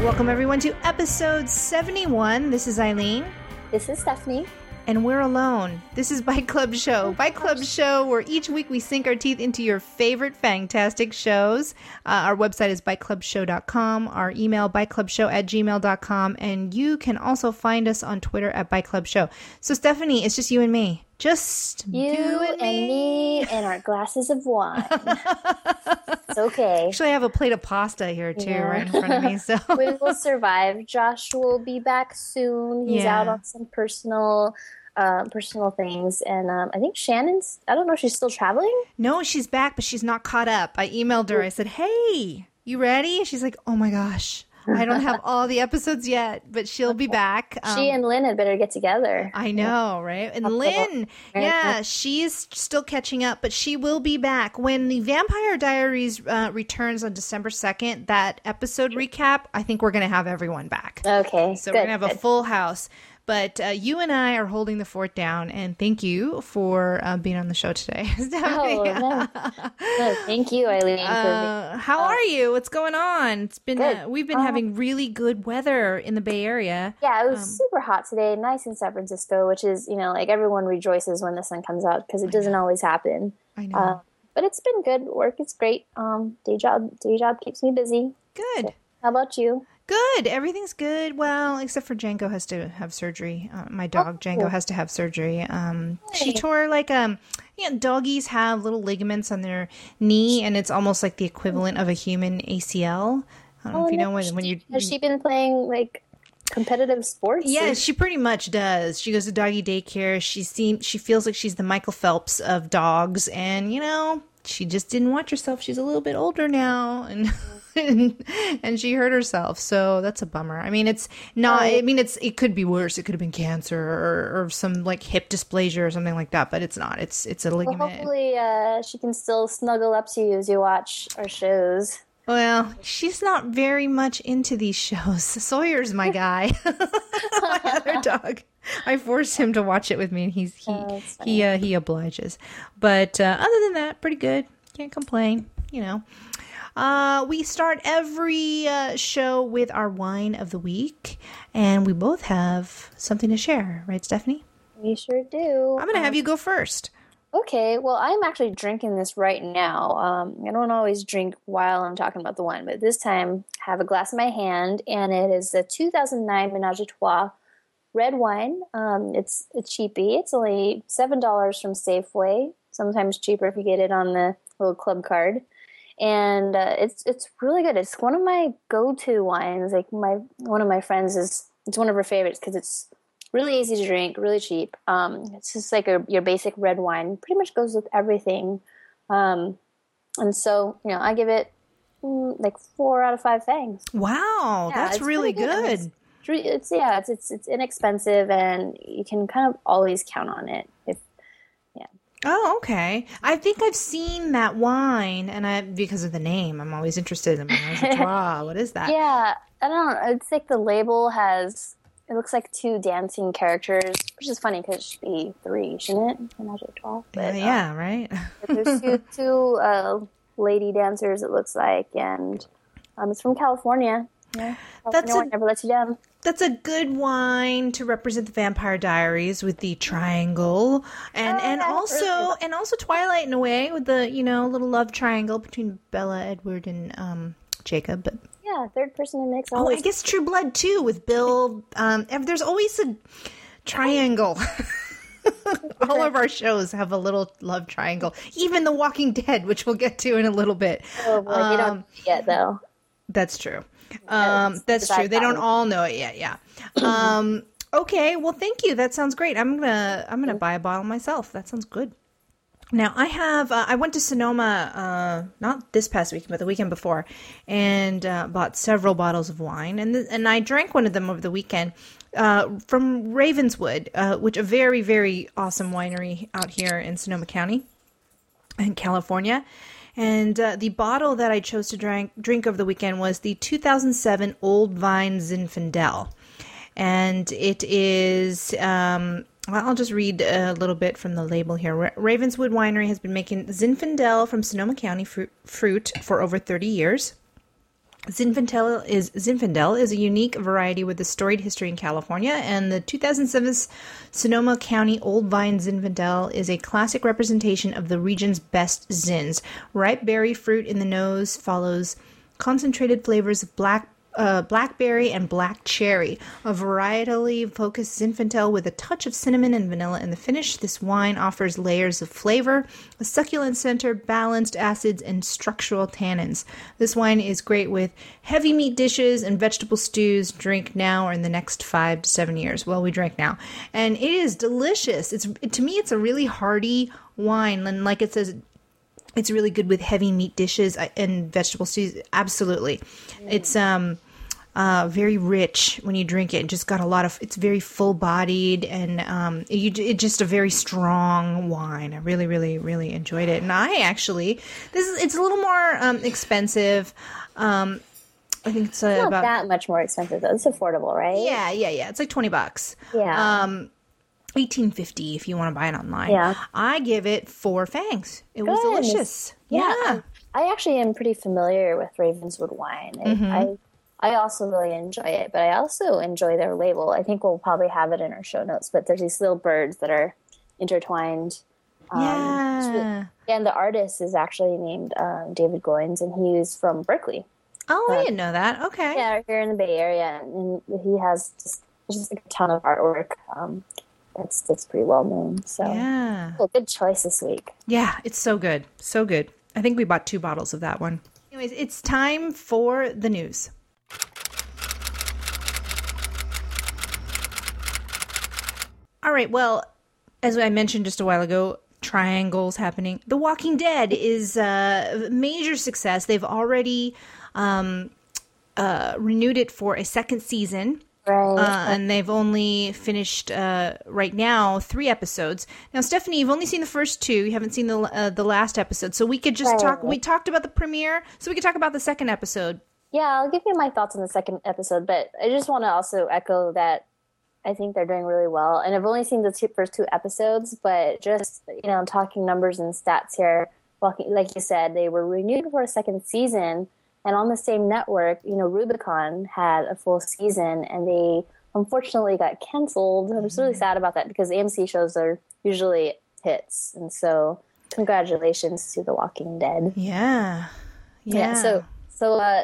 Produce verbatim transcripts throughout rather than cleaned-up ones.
Welcome everyone to episode seventy-one. This is Eileen. This is Stephanie. And we're alone. This is Bike Club Show. Bike Club Show, where each week we sink our teeth into your favorite fantastic shows. Uh, our website is bike club show dot com. Our email, bike club show at gmail dot com. And you can also find us on Twitter at Bike Club Show. So, Stephanie, it's just you and me. Just you, you and, and me and our glasses of wine. It's okay. Actually, I have a plate of pasta here, too, yeah. right in front of me. So we will survive. Josh will be back soon. He's yeah. out on some personal... Uh, personal things, and um, I think Shannon's, I don't know if she's still traveling. No, she's back, but she's not caught up. I emailed her. I said, hey, you ready? She's like, oh my gosh, I don't have all the episodes yet, but she'll be back. Um, she and Lynn had better get together. I know, right? And Lynn, yeah, she's still catching up, but she will be back. When the Vampire Diaries uh, returns on December second, that episode recap, I think we're going to have everyone back. Okay, So good, we're going to have good. a full house. But uh, you and I are holding the fort down, and thank you for uh, being on the show today. Oh, no. No, thank you, Eileen. Uh, how are you? What's going on? It's been uh, we've been um, having really good weather in the Bay Area. Yeah, it was um, super hot today, nice in San Francisco, which is, you know, like everyone rejoices when the sun comes out because it doesn't always happen. I know. Uh, but it's been good. Work is great. Um, day job, day job keeps me busy. Good. So, how about you? Good. Everything's good. Well, except for Django has to have surgery. Uh, my dog, oh, Django, cool. has to have surgery. Um, hey. She tore like, um, you know, doggies have little ligaments on their knee, and it's almost like the equivalent of a human A C L. I don't oh, know if you no. know when, when you... Has she been playing, like, competitive sports? Yeah, she pretty much does. She goes to doggy daycare. She seems, she feels like she's the Michael Phelps of dogs, and, you know, she just didn't watch herself. She's a little bit older now, and... And, and she hurt herself, so that's a bummer. I mean, it's not. I mean, it's it could be worse. It could have been cancer or, or some like hip dysplasia or something like that. But it's not. It's it's a ligament. Well, hopefully, uh, she can still snuggle up to you as you watch our shows. Well, she's not very much into these shows. Sawyer's my guy, my other dog. I force him to watch it with me, and he's he oh, he uh, he obliges. But uh, other than that, pretty good. Can't complain. You know. Uh, we start every uh, show with our wine of the week, and we both have something to share, right, Stephanie? We sure do. I'm going to um, have you go first. Okay, well, I'm actually drinking this right now. Um, I don't always drink while I'm talking about the wine, but this time I have a glass in my hand, and it is the two thousand nine Ménage à Trois red wine. Um, it's a cheapie. It's only seven dollars from Safeway, sometimes cheaper if you get it on the little club card. And uh, it's it's really good. It's one of my go-to wines. Like my one of my friends is it's one of her favorites because it's really easy to drink, really cheap. Um, it's just like a, your basic red wine. Pretty much goes with everything. Um, and so you know, I give it mm, like four out of five fangs. Wow, yeah, that's really good. good. It's, it's yeah, it's it's it's inexpensive, and you can kind of always count on it. If Oh, okay. I think I've seen that wine, and I because of the name, I'm always interested in Ménage à Trois. What is that? Yeah, I don't know. It's like the label has, it looks like two dancing characters, which is funny because it should be three, shouldn't it? Ménage à Trois. But, yeah, yeah, um, right? There's two, two uh, lady dancers, it looks like, and um, it's from California. Yeah, That's a, never lets you down. That's a good wine to represent the Vampire Diaries with the triangle, and oh, and yeah, also really. and also Twilight in a way with the you know little love triangle between Bella, Edward, and um, Jacob. But yeah, third person in mix. Oh, I guess True Blood too with Bill. Um, there's always a triangle. All of our shows have a little love triangle. Even The Walking Dead, which we'll get to in a little bit. Oh boy, um, you don't yet though. That's true. Um, that's true. They don't all know it yet. Yeah. Um, okay. Well, thank you. That sounds great. I'm gonna I'm gonna buy a bottle myself. That sounds good. Now I have uh, I went to Sonoma uh, not this past weekend but the weekend before, and uh, bought several bottles of wine, and th- and I drank one of them over the weekend uh, from Ravenswood, uh, which a very very awesome winery out here in Sonoma County, in California. And uh, the bottle that I chose to drink, drink over the weekend was the two thousand seven Old Vine Zinfandel. And it is, um, well, I'll just read a little bit from the label here. Ra- Ravenswood Winery has been making Zinfandel from Sonoma County fruit, fruit for over thirty years. Zinfandel is Zinfandel is a unique variety with a storied history in California, and the two thousand seven Sonoma County Old Vine Zinfandel is a classic representation of the region's best zins. Ripe berry fruit in the nose follows concentrated flavors of black Uh, blackberry and black cherry, a varietally focused Zinfandel with a touch of cinnamon and vanilla in the finish. This wine offers layers of flavor, a succulent center, balanced acids, and structural tannins. This wine is great with heavy meat dishes and vegetable stews. Drink now or in the next five to seven years. Well, we drank now, and it is delicious. It's to me, it's a really hearty wine, and like it says, it's really good with heavy meat dishes and vegetable stews. Absolutely, mm. It's um. Uh, very rich when you drink it. It just got a lot of, it's very full bodied, and um, you, it's just a very strong wine. I really, really, really enjoyed it. And I actually, this is, it's a little more um, expensive. Um, I think it's, uh, it's not about that much more expensive though. It's affordable, right? Yeah, yeah, yeah. It's like twenty bucks. Yeah. Um, eighteen fifty if you want to buy it online. Yeah. I give it four fangs. It Good. was delicious. Yeah. yeah. I actually am pretty familiar with Ravenswood wine. Mm-hmm. I, I also really enjoy it, but I also enjoy their label. I think we'll probably have it in our show notes, but there's these little birds that are intertwined. Um, Yeah. Really, and the artist is actually named um, David Goins, and he's from Berkeley. Oh, uh, I didn't know that. Okay. Yeah, here in the Bay Area, and he has just, just a ton of artwork. Um, that's that's pretty well known. So, yeah. Well, good choice this week. Yeah, it's so good. So good. I think we bought two bottles of that one. Anyways, it's time for the news. All right, well, as I mentioned just a while ago, triangles happening. The Walking Dead is a major success. They've already um, uh, renewed it for a second season. Right. Uh, and they've only finished, uh, right now, three episodes. Now, Stephanie, you've only seen the first two. You haven't seen the uh, the last episode. So we could just right. talk. We talked about the premiere, so we could talk about the second episode. Yeah, I'll give you my thoughts on the second episode, but I just want to also echo that I think they're doing really well. And I've only seen the two, first two episodes, but just, you know, talking numbers and stats here, walking, like you said, they were renewed for a second season. And on the same network, you know, Rubicon had a full season, and they unfortunately got canceled. I was really sad about that because A M C shows are usually hits. And so congratulations to The Walking Dead. Yeah. Yeah. yeah so so uh,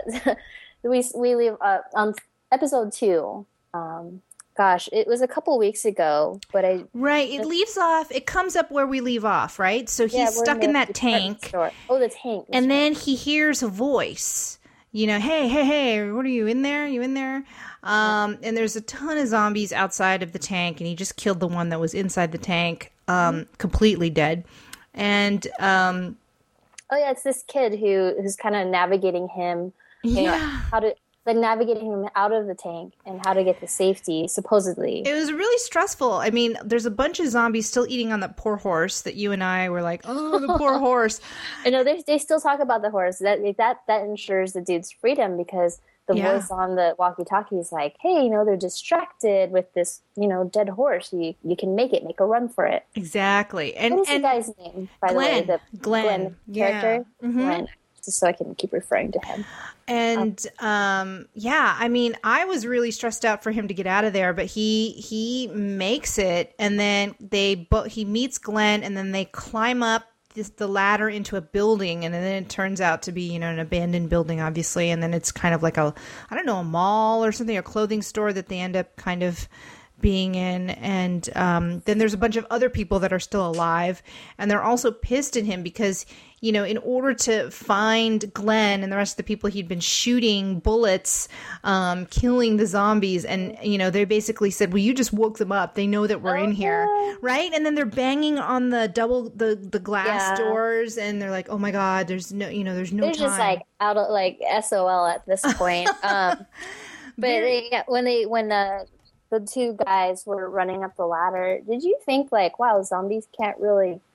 we, we leave uh, on episode two. Um, Gosh, it was a couple weeks ago, but I... Right, it leaves off, it comes up where we leave off, right? So he's yeah, stuck in, in that tank. Store. Oh, the tank. And right. Then he hears a voice, you know, hey, hey, hey, what are you, in there? You in there? Um, and there's a ton of zombies outside of the tank, and he just killed the one that was inside the tank, um, mm-hmm. completely dead. And... Um, oh, yeah, it's this kid who who's kind of navigating him, you yeah. know, how to... like navigating him out of the tank and how to get to safety, supposedly. It was really stressful. I mean, there's a bunch of zombies still eating on that poor horse that you and I were like, oh, the poor horse. I know, they, they still talk about the horse. That that that ensures the dude's freedom because the yeah. voice on the walkie-talkie is like, hey, you know, they're distracted with this, you know, dead horse. You you can make it. Make a run for it. Exactly. And, what is and the guy's name, by Glenn. the way? The Glenn. Glenn yeah. character? Mm-hmm. Glenn. Just so I can keep referring to him. And um, yeah, I mean, I was really stressed out for him to get out of there, but he he makes it, and then they bo- he meets Glenn, and then they climb up this, the ladder into a building, and then it turns out to be, you know, an abandoned building, obviously, and then it's kind of like a, I don't know, a mall or something, a clothing store that they end up kind of being in. And um, then there's a bunch of other people that are still alive, and they're also pissed at him because, you know, in order to find Glenn and the rest of the people, he'd been shooting bullets, um, killing the zombies. And, you know, they basically said, well, you just woke them up. They know that we're in here. Right. And then they're banging on the double, the, the glass yeah. doors. And they're like, oh my God, there's no, you know, there's no they're time. just like out of like S O L at this point. um, but they, when they, when the, the two guys were running up the ladder, did you think like, wow, zombies can't really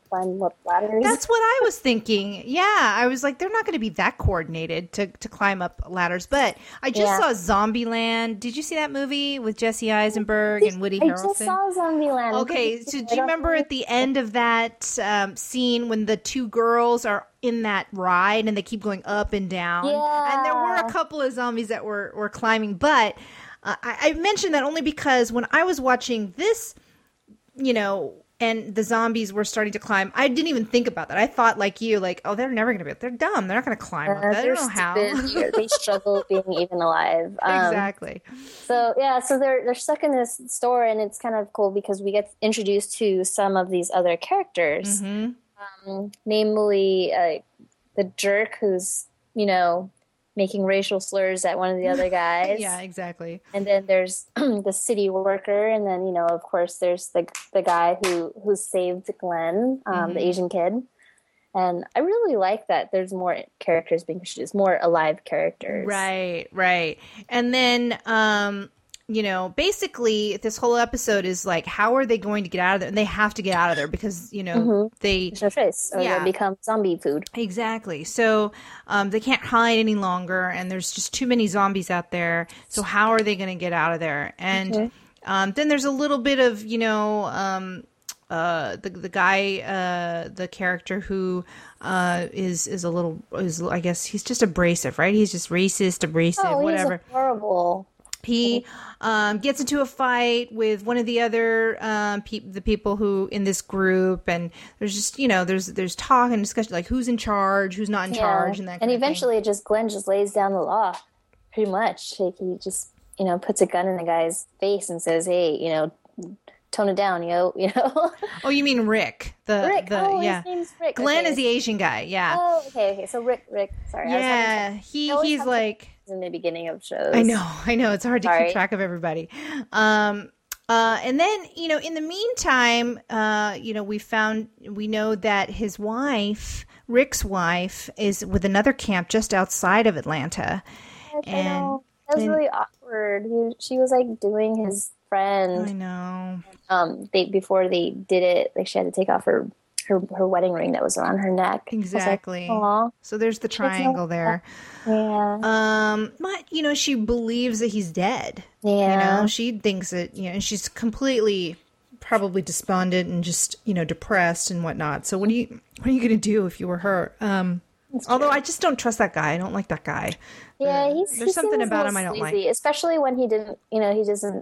climb up ladders. That's what I was thinking. Yeah, I was like, they're not going to be that coordinated to, to climb up ladders. But I just yeah. saw Zombieland. Did you see that movie with Jesse Eisenberg and Woody Harrelson? I just saw Zombieland. Okay, so do you remember at the end of that um, scene when the two girls are in that ride and they keep going up and down? Yeah. And there were a couple of zombies that were, were climbing. But uh, I, I mentioned that only because when I was watching this, you know, and the zombies were starting to climb, I didn't even think about that. I thought like you, like, oh, they're never going to be, they're dumb. They're not going to climb up uh, that. I don't know how. They struggle being even alive. Um, exactly. So, yeah, so they're, they're stuck in this store, and it's kind of cool because we get introduced to some of these other characters, mm-hmm. um, namely uh, the jerk who's, you know, making racial slurs at one of the other guys. Yeah, exactly. And then there's the city worker, and then, you know, of course, there's the the guy who, who saved Glenn, um, mm-hmm. the Asian kid. And I really like that there's more characters being introduced, more alive characters. Right, right. And then, um, you know, basically this whole episode is like, how are they going to get out of there? And they have to get out of there because, you know, mm-hmm. they... There's no choice, or yeah. they become zombie food. Exactly. So um, they can't hide any longer, and there's just too many zombies out there. So how are they going to get out of there? And mm-hmm. um, then there's a little bit of, you know... Um, Uh, the the guy, uh, the character who uh, is is a little is I guess he's just abrasive, right? He's just racist, abrasive, oh, whatever. He's horrible. He um, gets into a fight with one of the other um, pe- the people who in this group, and there's just you know there's there's talk and discussion like who's in charge, who's not in yeah. charge, and that. And kind eventually, of thing. it just Glenn just lays down the law, pretty much. Like he just you know puts a gun in the guy's face and says, "Hey, you know." Tone it down, yo, you know. Oh, you mean Rick? The Rick. the oh, yeah. His name's Rick. Glenn okay. is the Asian guy. Yeah. Oh, okay, okay. So Rick, Rick. Sorry. Yeah, he he's like in the beginning of shows. I know, I know. It's hard to Sorry. keep track of everybody. Um, uh, and then you know, in the meantime, uh, you know, we found we know that his wife, Rick's wife, is with another camp just outside of Atlanta. Yes, and I know. That was and, really awkward. He, she was like doing his friend. I know. Um, they before they did it, like she had to take off her her, her wedding ring that was around her neck. Exactly. Like, so there's the triangle there. Yeah. Um, but you know, she believes that he's dead. Yeah. You know, she thinks that you know, and she's completely probably despondent and just you know depressed and whatnot. So what are you what are you gonna do if you were her? Um. Although I just don't trust that guy. I don't like that guy. Yeah, he's there's he something about him I don't sleazy, like. Especially when he didn't, you know, he doesn't.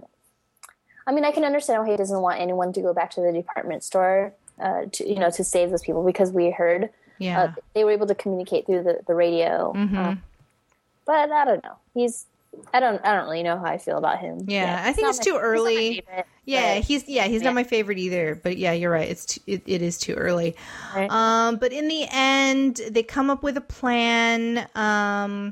I mean, I can understand why he doesn't want anyone to go back to the department store, uh, to you know, to save those people because we heard, yeah, uh, they were able to communicate through the the radio. Mm-hmm. Uh, but I don't know. He's. I don't. I don't really know how I feel about him. Yeah, yeah I think it's too early. Favorite, yeah, but, he's yeah he's yeah. not my favorite either. But yeah, you're right. It's too, it, it is too early. Right. Um, but in the end, they come up with a plan. Um,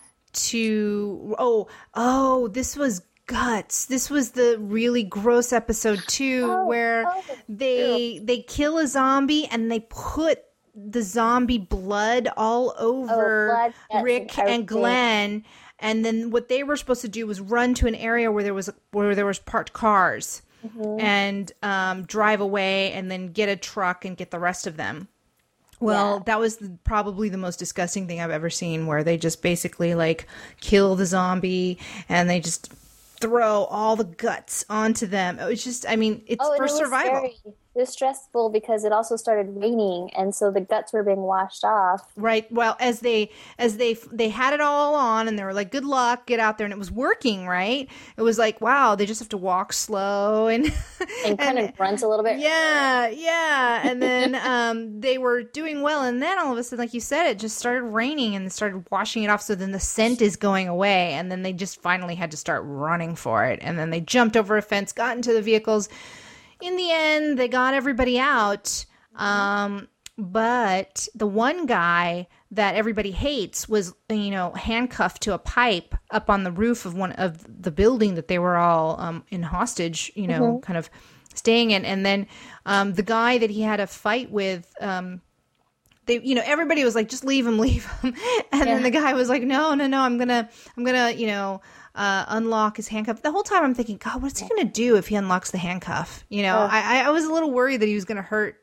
to oh oh this was guts. This was the really gross episode too, oh, where oh, they ew. they kill a zombie and they put the zombie blood all over oh, blood, Rick and Glenn. And then what they were supposed to do was run to an area where there was where there was parked cars mm-hmm. and um, drive away, and then get a truck and get the rest of them. Well, yeah. that was the, probably the most disgusting thing I've ever seen, where they just basically like kill the zombie and they just throw all the guts onto them. It was just, I mean, it's oh, for it survival. Scary. It was stressful because it also started raining, and so the guts were being washed off. Right. Well, as they as they they had it all on, and they were like, "Good luck, get out there," and it was working. Right. It was like, wow, they just have to walk slow and and kind and, of grunt a little bit. Yeah, yeah. And then um, they were doing well, and then all of a sudden, like you said, it just started raining and started washing it off. So then the scent is going away, and then they just finally had to start running for it, and then they jumped over a fence, got into the vehicles. In the end, they got everybody out, um, but the one guy that everybody hates was, you know, handcuffed to a pipe up on the roof of one of the building that they were all um, in hostage, you know, mm-hmm. kind of staying in. And then um, the guy that he had a fight with, um, they, you know, everybody was like, just leave him, leave him. And yeah. then the guy was like, no, no, no, I'm gonna, I'm gonna, you know. Uh, unlock his handcuff. The whole time I'm thinking, God, what's he going to do if he unlocks the handcuff? You know, uh, I, I was a little worried that he was going to hurt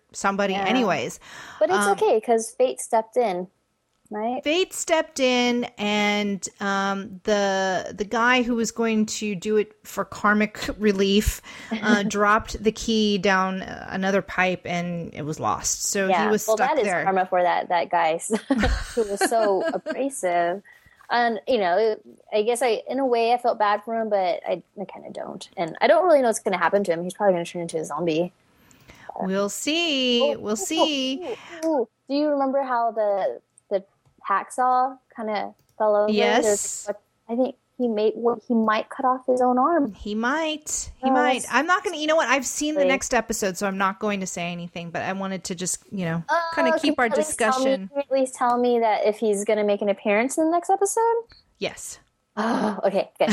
somebody yeah. anyways. But it's um, okay because fate stepped in. Right. Fate stepped in, and um, the the guy who was going to do it for karmic relief uh, dropped the key down another pipe, and it was lost. So yeah. he was well, stuck that there. is karma for that that guy who was so abrasive. And you know, I guess I, in a way, I felt bad for him, but I, I kind of don't, and I don't really know what's going to happen to him. He's probably going to turn into a zombie. We'll see. Oh, we'll see. Oh, oh, oh. Do you remember how the hacksaw kind of fell over? Yes. Like, I think he may well, he might cut off his own arm. He might. He oh, might. I'm not going to, you know what? I've seen great. the next episode, so I'm not going to say anything, but I wanted to just, you know, uh, kind of keep our discussion. Me, at least tell me that if he's going to make an appearance in the next episode? Yes. Oh, okay, good.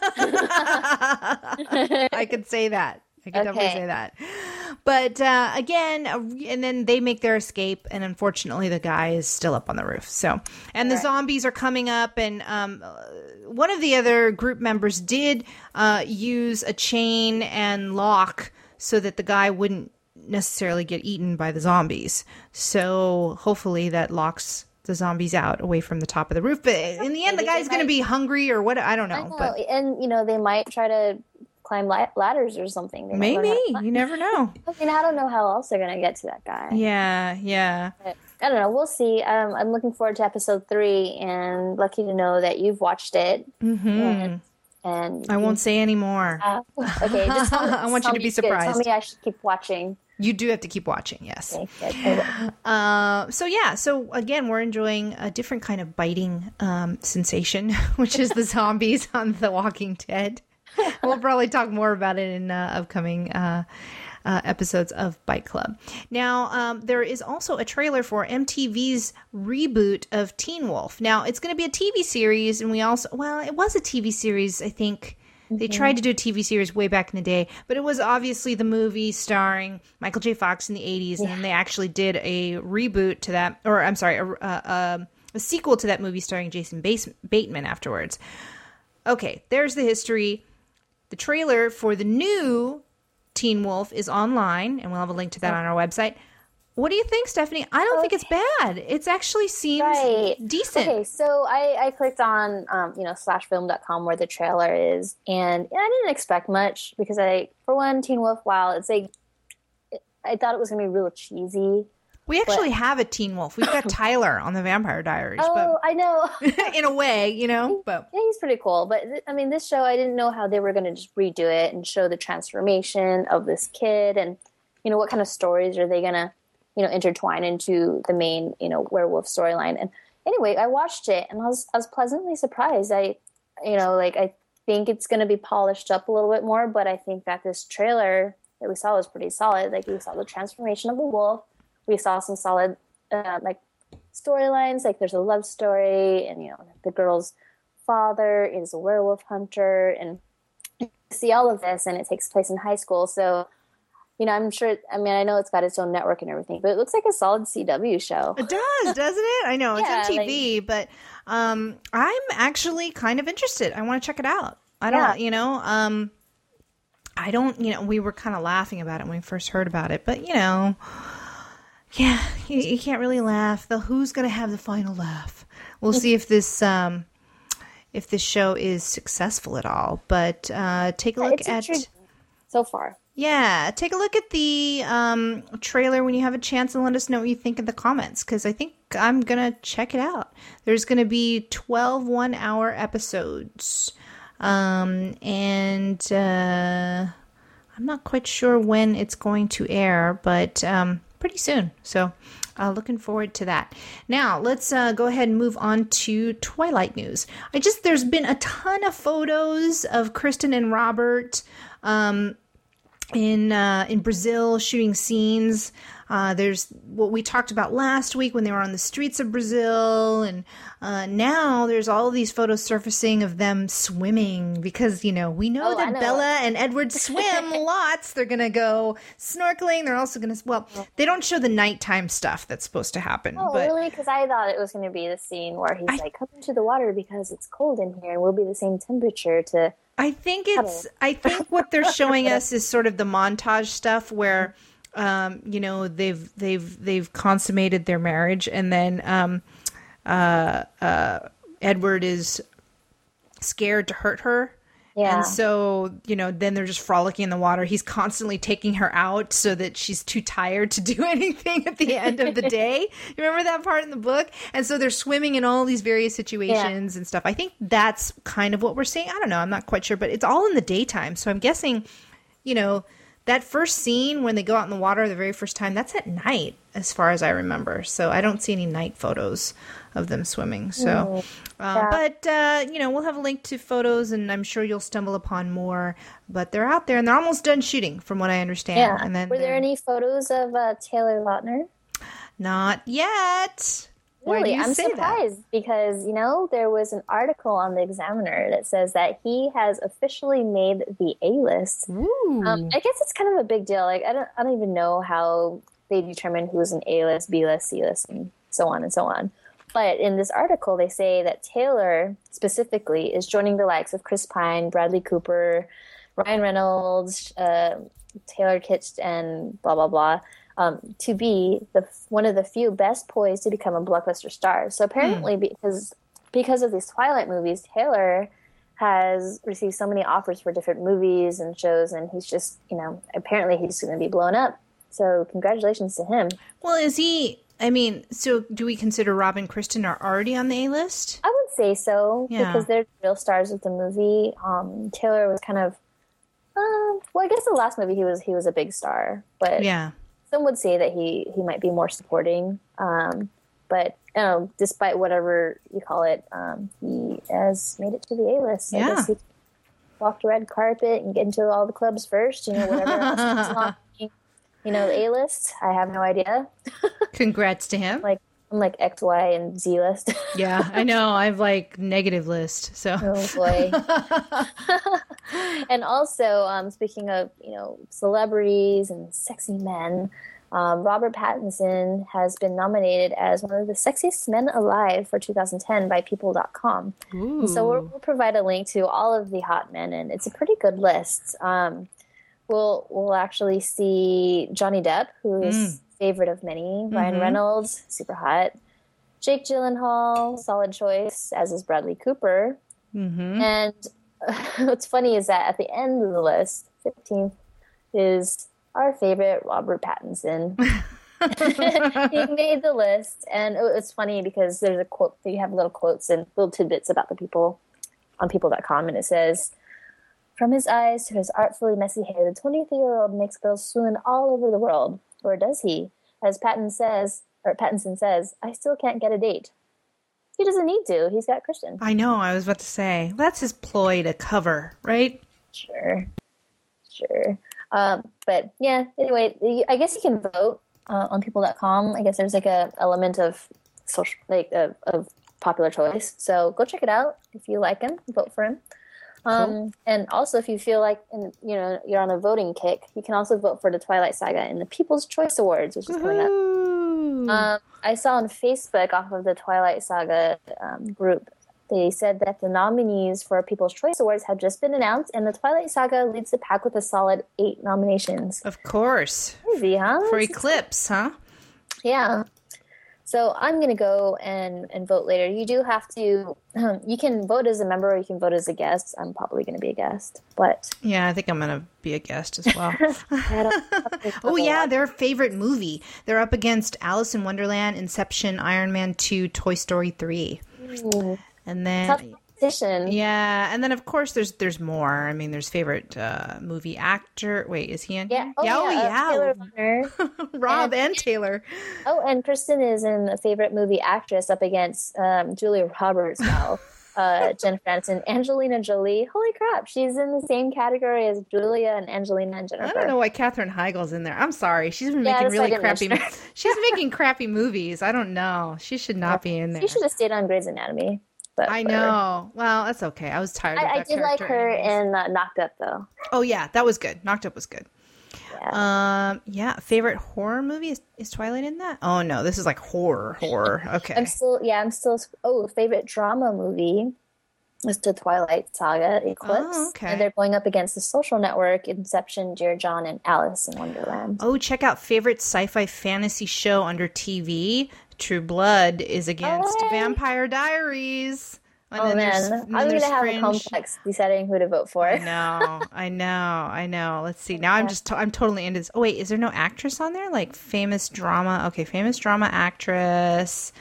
I could say that. I could okay. definitely say that. But uh, again, and then they make their escape, and unfortunately, the guy is still up on the roof. So, and the right. zombies are coming up, and um, one of the other group members did uh, use a chain and lock so that the guy wouldn't necessarily get eaten by the zombies. So hopefully that locks the zombies out away from the top of the roof. But in the end, Maybe the guy's going to be hungry or what? I don't know. I know. But and you know, they might try to climb ladders or something. They maybe you never know. I mean, I don't know how else they're going to get to that guy. Yeah, yeah. But I don't know. We'll see. Um, I'm looking forward to episode three, and lucky to know that you've watched it. Mm-hmm. And, and I won't say any more. Uh, okay, just tell me, I want you to be surprised. Tell me I should keep watching. You do have to keep watching, yes. Okay, uh, so yeah, so again, we're enjoying a different kind of biting um, sensation, which is the zombies on The Walking Dead. We'll probably talk more about it in uh, upcoming uh, uh, episodes of Bite Club. Now, um, there is also a trailer for M T V's reboot of Teen Wolf. Now, it's going to be a T V series, and we also, well, it was a T V series, I think. They tried to do a T V series way back in the day, but it was obviously the movie starring Michael J. Fox in the eighties, yeah. and then they actually did a reboot to that, or I'm sorry, a, a, a sequel to that movie starring Jason Bateman afterwards. Okay, there's the history. The trailer for the new Teen Wolf is online, and we'll have a link to that on our website. What do you think, Stephanie? I don't okay. think it's bad. It actually seems right. decent. Okay, so I, I clicked on, um, you know, slash film dot com where the trailer is, and I didn't expect much because I, for one, Teen Wolf, wow, it's like, I thought it was going to be real cheesy. We actually but, have a Teen Wolf. We've got Tyler on the Vampire Diaries. Oh, but, I know. in a way, you know. But yeah, he's pretty cool. But, I mean, this show, I didn't know how they were going to just redo it and show the transformation of this kid and, you know, what kind of stories are they going to, you know, intertwine into the main, you know, werewolf storyline. And anyway, I watched it and I was, I was pleasantly surprised. I, you know, like, I think it's going to be polished up a little bit more, but I think that this trailer that we saw was pretty solid. Like, we saw the transformation of the wolf. We saw some solid, uh, like, storylines. Like, there's a love story and, you know, the girl's father is a werewolf hunter and you see all of this and it takes place in high school. So, you know, I'm sure, I mean, I know it's got its own network and everything, but it looks like a solid C W show. It does, doesn't it? I know, it's yeah, on T V, like, but um, I'm actually kind of interested. I want to check it out. I don't, yeah. you know, um, I don't, you know, we were kind of laughing about it when we first heard about it, but, you know, yeah, you, you can't really laugh. The who's going to have the final laugh? We'll see if this, um, if this show is successful at all, but uh, take a look it's at... Intriguing so far. Yeah, take a look at the um, trailer when you have a chance and let us know what you think in the comments, because I think I'm going to check it out. There's going to be twelve one-hour episodes, um, and uh, I'm not quite sure when it's going to air, but um, pretty soon. So uh, looking forward to that. Now, let's uh, go ahead and move on to Twilight news. I just, there's been a ton of photos of Kristen and Robert um in uh, in Brazil shooting scenes. Uh, there's what we talked about last week when they were on the streets of Brazil, and uh, now there's all of these photos surfacing of them swimming because, you know, we know oh, that know. Bella and Edward swim lots. They're going to go snorkeling. They're also going to, well, they don't show the nighttime stuff that's supposed to happen. Oh, but really? Because I thought it was going to be the scene where he's I, like, come into the water because it's cold in here and we'll be the same temperature to... I think it's, I think what they're showing us is sort of the montage stuff where um, you know, they've they've they've consummated their marriage, and then um, uh, uh, Edward is scared to hurt her. Yeah. And so, you know, then they're just frolicking in the water. He's constantly taking her out so that she's too tired to do anything at the end of the day. You remember that part in the book? And so they're swimming in all these various situations yeah. and stuff. I think that's kind of what we're seeing. I don't know. I'm not quite sure, but it's all in the daytime. So I'm guessing, you know, that first scene when they go out in the water the very first time, that's at night as far as I remember. So I don't see any night photos of them swimming. So, mm, uh, yeah. but, uh, you know, we'll have a link to photos and I'm sure you'll stumble upon more, but they're out there and they're almost done shooting from what I understand. Yeah. And then were there any photos of uh, Taylor Lautner? Not yet. Really? I'm surprised that? Because, you know, there was an article on the Examiner that says that he has officially made the A-list. Um, I guess it's kind of a big deal. Like, I don't, I don't even know how they determine who's an A-list, B-list, C-list, and so on and so on. But in this article, they say that Taylor specifically is joining the likes of Chris Pine, Bradley Cooper, Ryan Reynolds, uh, Taylor Kitsch, and blah, blah, blah, um, to be the one of the few best poised to become a blockbuster star. So apparently, mm. because because of these Twilight movies, Taylor has received so many offers for different movies and shows, and he's just, you know, apparently he's going to be blown up. So congratulations to him. Well, is he... I mean, so do we consider Rob and Kristen are already on the A-list? I would say so, yeah. because they're real stars of the movie. Um, Taylor was kind of, uh, well, I guess the last movie he was he was a big star, but yeah. some would say that he, he might be more supporting. Um, but you know, despite whatever you call it, um, he has made it to the A-list. Yeah. I guess he walked the red carpet and get into all the clubs first, you know, whatever else comes along. You know, the A-list, I have no idea. Congrats to him. Like I'm like X, Y, and Z list. Yeah, I know. I've like negative list. So. Oh boy. And also, um, speaking of, you know, celebrities and sexy men, um, Robert Pattinson has been nominated as one of the sexiest men alive for two thousand ten by People dot com. Ooh. So we'll, we'll provide a link to all of the hot men, and it's a pretty good list. Um, We'll we'll actually see Johnny Depp, who is mm. favorite of many. Mm-hmm. Ryan Reynolds, super hot. Jake Gyllenhaal, solid choice, as is Bradley Cooper. Mm-hmm. And uh, what's funny is that at the end of the list, fifteenth, is our favorite Robert Pattinson. He made the list, and it's funny because there's a quote. You have little quotes and little tidbits about the people on People dot com, and it says, "From his eyes to his artfully messy hair, the twenty-three-year-old makes girls swoon all over the world. Or does he? As Patton says, or Pattinson says, I still can't get a date." He doesn't need to. He's got Kristen. I know. I was about to say. That's his ploy to cover, right? Sure. Sure. Um, but, yeah, anyway, I guess you can vote uh, on People dot com. I guess there's like a element of social, like of, of popular choice. So go check it out. If you like him, vote for him. Um, cool. And also, if you feel like, in, you know, you're on a voting kick, you can also vote for the Twilight Saga in the People's Choice Awards, which is coming up. Um, I saw on Facebook off of the Twilight Saga um, group, they said that the nominees for People's Choice Awards have just been announced, and the Twilight Saga leads the pack with a solid eight nominations. Of course. Crazy, huh? For Eclipse, huh? Yeah. So I'm going to go and, and vote later. You do have to, um, you can vote as a member or you can vote as a guest. I'm probably going to be a guest, but. Yeah, I think I'm going to be a guest as well. Oh, yeah, their favorite movie. They're up against Alice in Wonderland, Inception, Iron Man two, Toy Story three. Ooh. And then. Tough competition. Yeah, and then of course there's there's more. I mean, there's favorite uh, movie actor. Wait, is he in? Yeah, here? oh, yeah, yeah, oh, yeah. uh, Rob and, and Taylor. Oh, and Kristen is in a favorite movie actress up against um, Julia Roberts now. uh, Jennifer Aniston, Angelina Jolie. Holy crap, she's in the same category as Julia and Angelina and Jennifer. I don't know why Katherine Heigl's in there. I'm sorry, she's been yeah, making really crappy. Sure. She's making crappy movies. I don't know. She should not yeah. be in there. She should have stayed on Grey's Anatomy. But I know. Well, that's okay. I was tired. I, of that I did like her anyways. in uh, Knocked Up, though. Oh yeah, that was good. Knocked Up was good. Yeah. Um. Yeah. Favorite horror movie is, is Twilight in that? Oh no, this is like horror. Horror. Okay. I'm still. Yeah, I'm still. Oh, favorite drama movie. It's the Twilight Saga Eclipse. Oh, okay. And they're going up against The Social Network, Inception, Dear John, and Alice in Wonderland. Oh, check out favorite sci-fi fantasy show under T V. True Blood is against oh, Vampire Diaries. And oh, man. I'm going to have Fringe. A complex deciding who to vote for. I know. I know. I know. Let's see. Now I'm just, to- I'm totally into this. Oh, wait. Is there no actress on there? Like famous drama? Okay. Famous drama actress.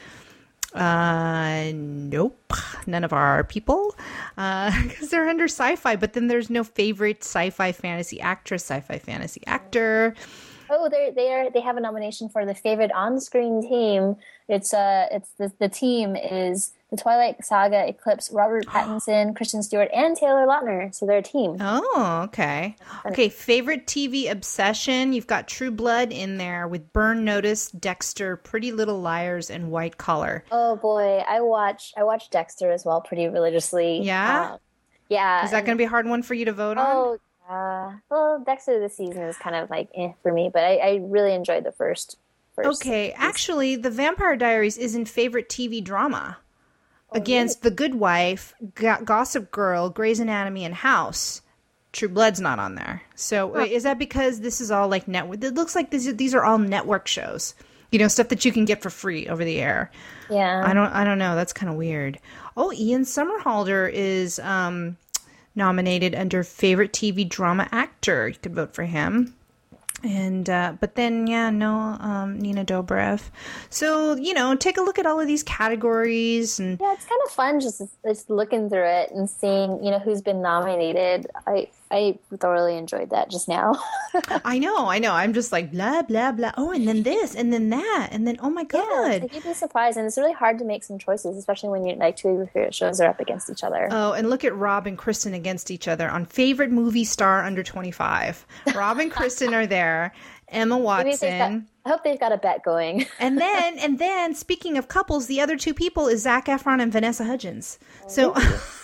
Uh, nope. None of our people. Uh, because they're under sci-fi. But then there's no favorite sci-fi fantasy actress, sci-fi fantasy actor. Oh, they they are they have a nomination for the favorite on-screen team. It's uh it's the the team is the Twilight Saga Eclipse, Robert Pattinson, Kristen Stewart, and Taylor Lautner. So they're a team. Oh, okay. Okay, favorite T V obsession. You've got True Blood in there with Burn Notice, Dexter, Pretty Little Liars, and White Collar. Oh boy, I watch I watch Dexter as well pretty religiously. Yeah, um, yeah. Is that going to be a hard one for you to vote on? Oh. Uh, well, Dexter this season is kind of like eh for me, but I, I really enjoyed the first. first okay, season. Actually, The Vampire Diaries is in favorite T V drama oh, against really? The Good Wife, G- Gossip Girl, Grey's Anatomy, and House. True Blood's not on there. So huh. Is that because this is all like network? It looks like these these are all network shows. You know, stuff that you can get for free over the air. Yeah, I don't I don't know. That's kind of weird. Oh, Ian Somerhalder is. Um, nominated under favorite T V drama actor. You could vote for him. And, uh, but then, yeah, no, um, Nina Dobrev. So, you know, take a look at all of these categories. And yeah, it's kind of fun just, just looking through it and seeing, you know, who's been nominated. I, I thoroughly enjoyed that just now. I know, I know. I'm just like, blah, blah, blah. Oh, and then this, and then that, and then, oh my God. Yeah, like you'd be surprised. And it's really hard to make some choices, especially when you like two of your favorite shows are up against each other. Oh, and look at Rob and Kristen against each other on favorite movie star under twenty-five. Rob and Kristen are there. Emma Watson. I hope they've got a bet going. and then, and then, speaking of couples, the other two people is Zac Efron and Vanessa Hudgens. Oh, so...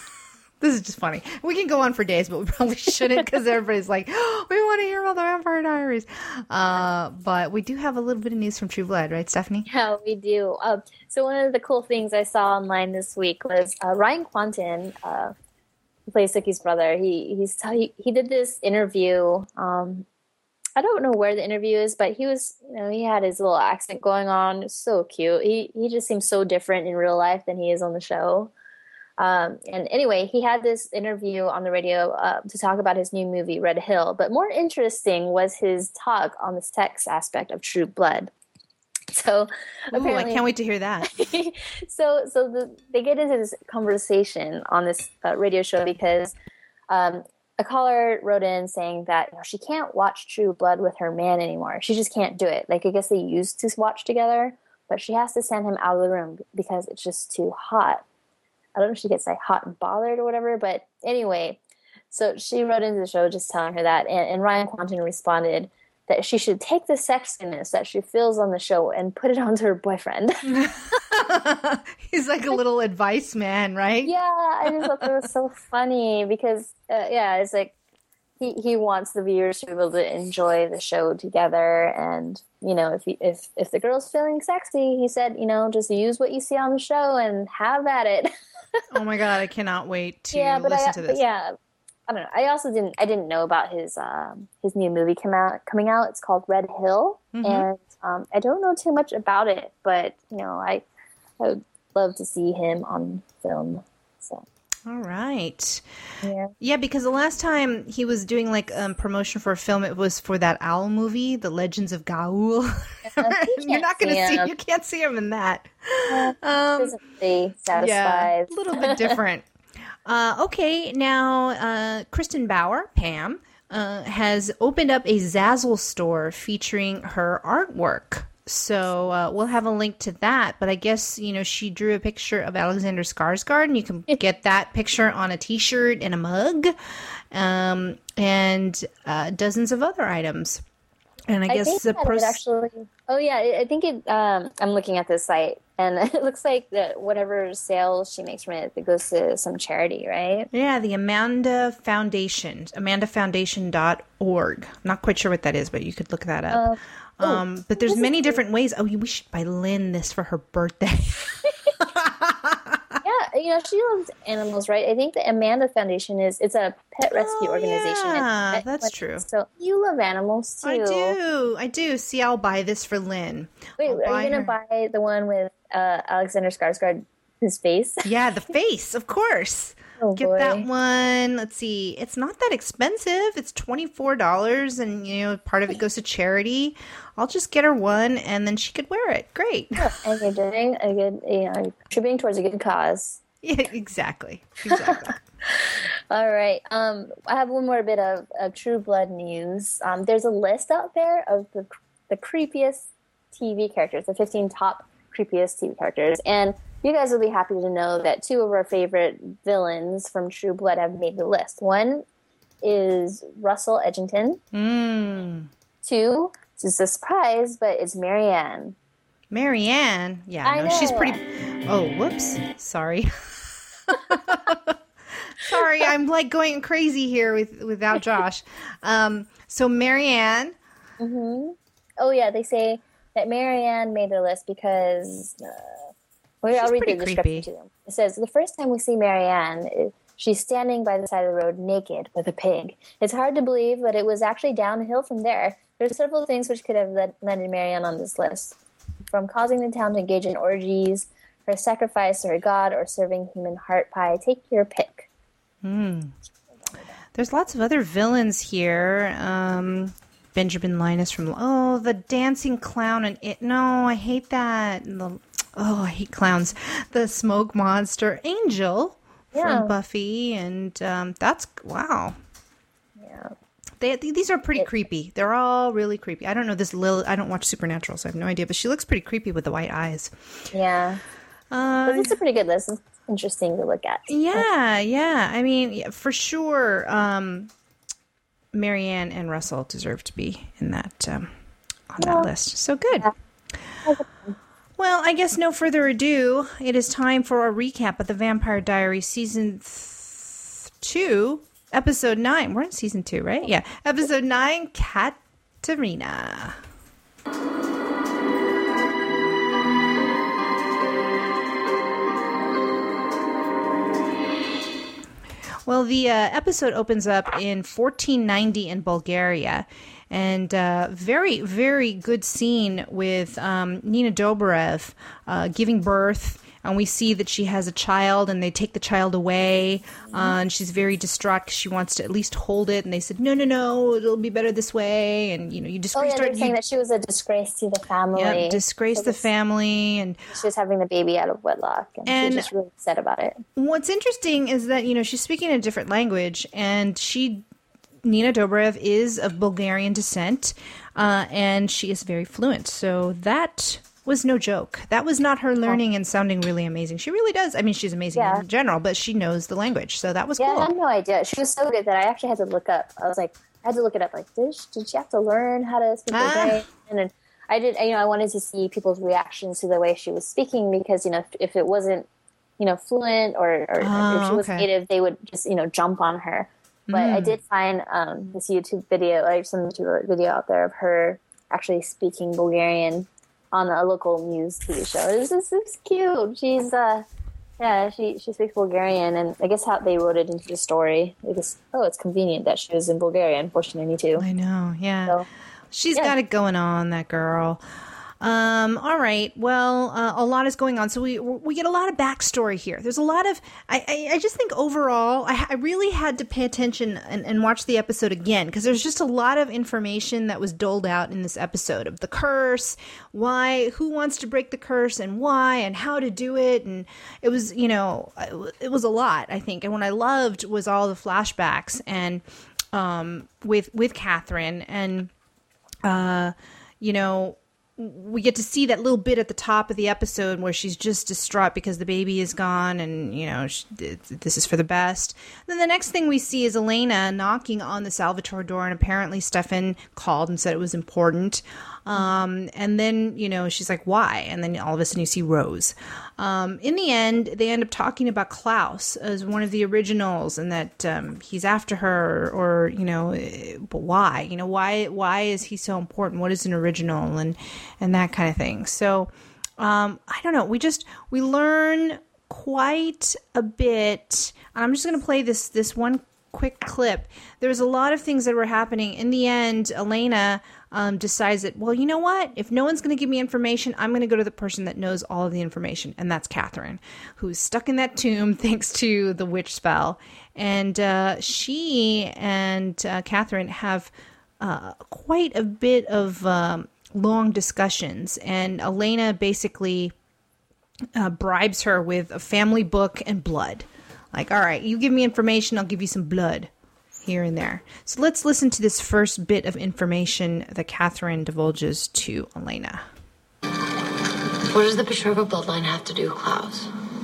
This is just funny. We can go on for days, but we probably shouldn't because everybody's like, oh, we want to hear about the Vampire Diaries. Uh, but we do have a little bit of news from True Blood, right, Stephanie? Yeah, we do. Uh, so one of the cool things I saw online this week was uh, Ryan Kwanten, uh, who plays Sookie's brother. He he's he, he did this interview. Um, I don't know where the interview is, but he was, you know, he had his little accent going on. It was so cute. He he just seems so different in real life than he is on the show. Um, and anyway, he had this interview on the radio uh, to talk about his new movie, Red Hill. But more interesting was his talk on the sex aspect of True Blood. So Ooh, I can't wait to hear that. so so the, they get into this conversation on this uh, radio show because um, a caller wrote in saying that, you know, she can't watch True Blood with her man anymore. She just can't do it. Like, I guess they used to watch together, but she has to send him out of the room because it's just too hot. I don't know if she gets like hot and bothered or whatever, but anyway, so she wrote into the show just telling her that, and, and Ryan Kwanten responded that she should take the sexiness that she feels on the show and put it onto her boyfriend. He's like a little advice man, right? Yeah, I just thought that was so funny because, uh, yeah, it's like he, he wants the viewers to be able to enjoy the show together, and you know, if he, if if the girl's feeling sexy, he said, you know, just use what you see on the show and have at it. Oh my God, I cannot wait to yeah, but listen I, to this. But yeah, I don't know. I also didn't. I didn't know about his um, his new movie come out coming out. It's called Red Hill, mm-hmm. and um, I don't know too much about it. But you know, I I would love to see him on film. So. All right. Yeah. Yeah, because the last time he was doing like um, promotion for a film, it was for that owl movie, The Legends of Gaul. Yeah, You're not going to see, see you can't see him in that. Yeah, um, doesn't really satisfied. Yeah, a little bit different. uh, okay, now uh, Kristen Bauer, Pam, uh, has opened up a Zazzle store featuring her artwork. So uh, we'll have a link to that. But I guess, you know, she drew a picture of Alexander Skarsgård, and you can get that picture on a T-shirt and a mug, um, and uh, dozens of other items. And I, I guess think the that pros- it actually. Oh yeah, I think it. Um, I'm looking at this site, and it looks like that whatever sales she makes from it, it goes to some charity, right? Yeah, the Amanda Foundation, amanda foundation dot org. I'm not quite sure what that is, but you could look that up. Uh, Um, Ooh, but there's many different ways. Oh, we should buy Lynn this for her birthday. Yeah, you know, she loves animals, right? I think the Amanda Foundation is it's a pet rescue Oh, organization. yeah, Pet that's clinic. true. So you love animals too. I do. I do. See, I'll buy this for Lynn. Wait, I'll are you gonna her- buy the one with uh, Alexander Skarsgård, his face? Yeah, the face, of course. Oh, Get boy. that one. Let's see. It's not that expensive. It's twenty-four dollars, and you know, part of it goes to charity. I'll just get her one, and then she could wear it. Great. Yeah, and you're doing a good, you know, you're contributing towards a good cause. Yeah, exactly. Exactly. All right. Um, I have one more bit of, of True Blood news. Um, there's a list out there of the the creepiest T V characters, the fifteen top creepiest T V characters, and you guys will be happy to know that two of our favorite villains from True Blood have made the list. One is Russell Edgington. Mm. Two, it's a surprise, but it's Marianne. Marianne. Yeah, I no, she's know. pretty. Oh, whoops. Sorry. Sorry, I'm like going crazy here with without Josh. Um, so Marianne. Mm-hmm. Oh, yeah, they say that Marianne made the list because... Uh, well, I'll She's read the pretty description creepy. to them. It says, the first time we see Marianne, it- she's standing by the side of the road naked with a pig. It's hard to believe, but it was actually downhill from there. There's several things which could have led, landed Marianne on this list. From causing the town to engage in orgies, her sacrifice to her god, or serving human heart pie. Take your pick. There's lots of other villains here. Um, Benjamin Linus from oh, the dancing clown and it. No, I hate that. And the, oh, I hate clowns. The smoke monster Angel Yeah. from Buffy, and um, that's wow. Yeah. They, these are pretty creepy. They're all really creepy. I don't know this Lil. I don't watch Supernatural, so I have no idea. But she looks pretty creepy with the white eyes. Yeah. Uh, But it's a pretty good list. It's interesting to look at. yeah, yeah. I mean, yeah, for sure. Um, Marianne and Russell deserve to be in that um, on that Yeah. list. So good. Yeah. Well, I guess no further ado. It is time for a recap of the Vampire Diaries season th- two, episode nine. We're in season two, right? Yeah, episode nine, Katerina. Well, the uh, episode opens up in fourteen ninety in Bulgaria, and uh, very, very good scene with um, Nina Dobrev uh, giving birth, and we see that she has a child, and they take the child away, uh, and she's very distraught because she wants to at least hold it, and they said, no, no, no, it'll be better this way, and you know, you just Oh, yeah, restart. they're saying you, that she was a disgrace to the family. yeah, disgrace So the this- family, and She was having the baby out of wedlock, and, And- she was just really upset about it. what's interesting is that, you know, she's speaking a different language, and she, Nina Dobrev, is of Bulgarian descent, uh, and she is very fluent. So that was no joke. That was not her learning and sounding really amazing. She really does. I mean, she's amazing Yeah. in general, but she knows the language. So that was Yeah, cool. I had no idea. She was so good that I actually had to look up. I was like, I had to look it up. Like, did she, did she have to learn how to speak Ah. Bulgarian? And then I did. You know, I wanted to see people's reactions to the way she was speaking because you know, if, if it wasn't, you know, fluent or, or Oh, if she was okay. native, they would just you know jump on her. But I did find um, this YouTube video, like some YouTube video out there of her actually speaking Bulgarian on a local news T V show. It was just it's cute. She's uh, yeah, she she speaks Bulgarian, and I guess how they wrote it into the story. It was oh, it's convenient that she was in Bulgaria in fourteen ninety-two. I know. Yeah. So She's yeah. got it going on, that girl. Um, all right. Well, uh, a lot is going on. So we we get a lot of backstory here. There's a lot of. I I, I just think overall, I, I really had to pay attention and, and watch the episode again because there's just a lot of information that was doled out in this episode of the curse, why, who wants to break the curse, and why, and how to do it, and it was you know it was a lot, I think. And what I loved was all the flashbacks and um with with Catherine and. Uh, you know, we get to see that little bit at the top of the episode where she's just distraught because the baby is gone and, you know, she, this is for the best. Then the next thing we see is Elena knocking on the Salvatore door, and apparently Stefan called and said it was important. Um, and then, you know, she's like, why? And then all of a sudden you see Rose. Um, in the end, they end up talking about Klaus as one of the originals and that um, he's after her or, you know, eh, but why? You know, why why is he so important? What is an original? And, and that kind of thing. So, um, I don't know. We just, we learn quite a bit. I'm just going to play this this one quick clip. There was a lot of things that were happening. In the end, Elena um, decides that, well, you know what? If no one's going to give me information, I'm going to go to the person that knows all of the information, and that's Catherine, who's stuck in that tomb thanks to the witch spell. And uh, she and uh, Catherine have uh, quite a bit of um, long discussions, and Elena basically uh, bribes her with a family book and blood. Like, all right, you give me information, I'll give you some blood here and there. So let's listen to this first bit of information that Catherine divulges to Elena. What does the Petrova bloodline have to do with Klaus?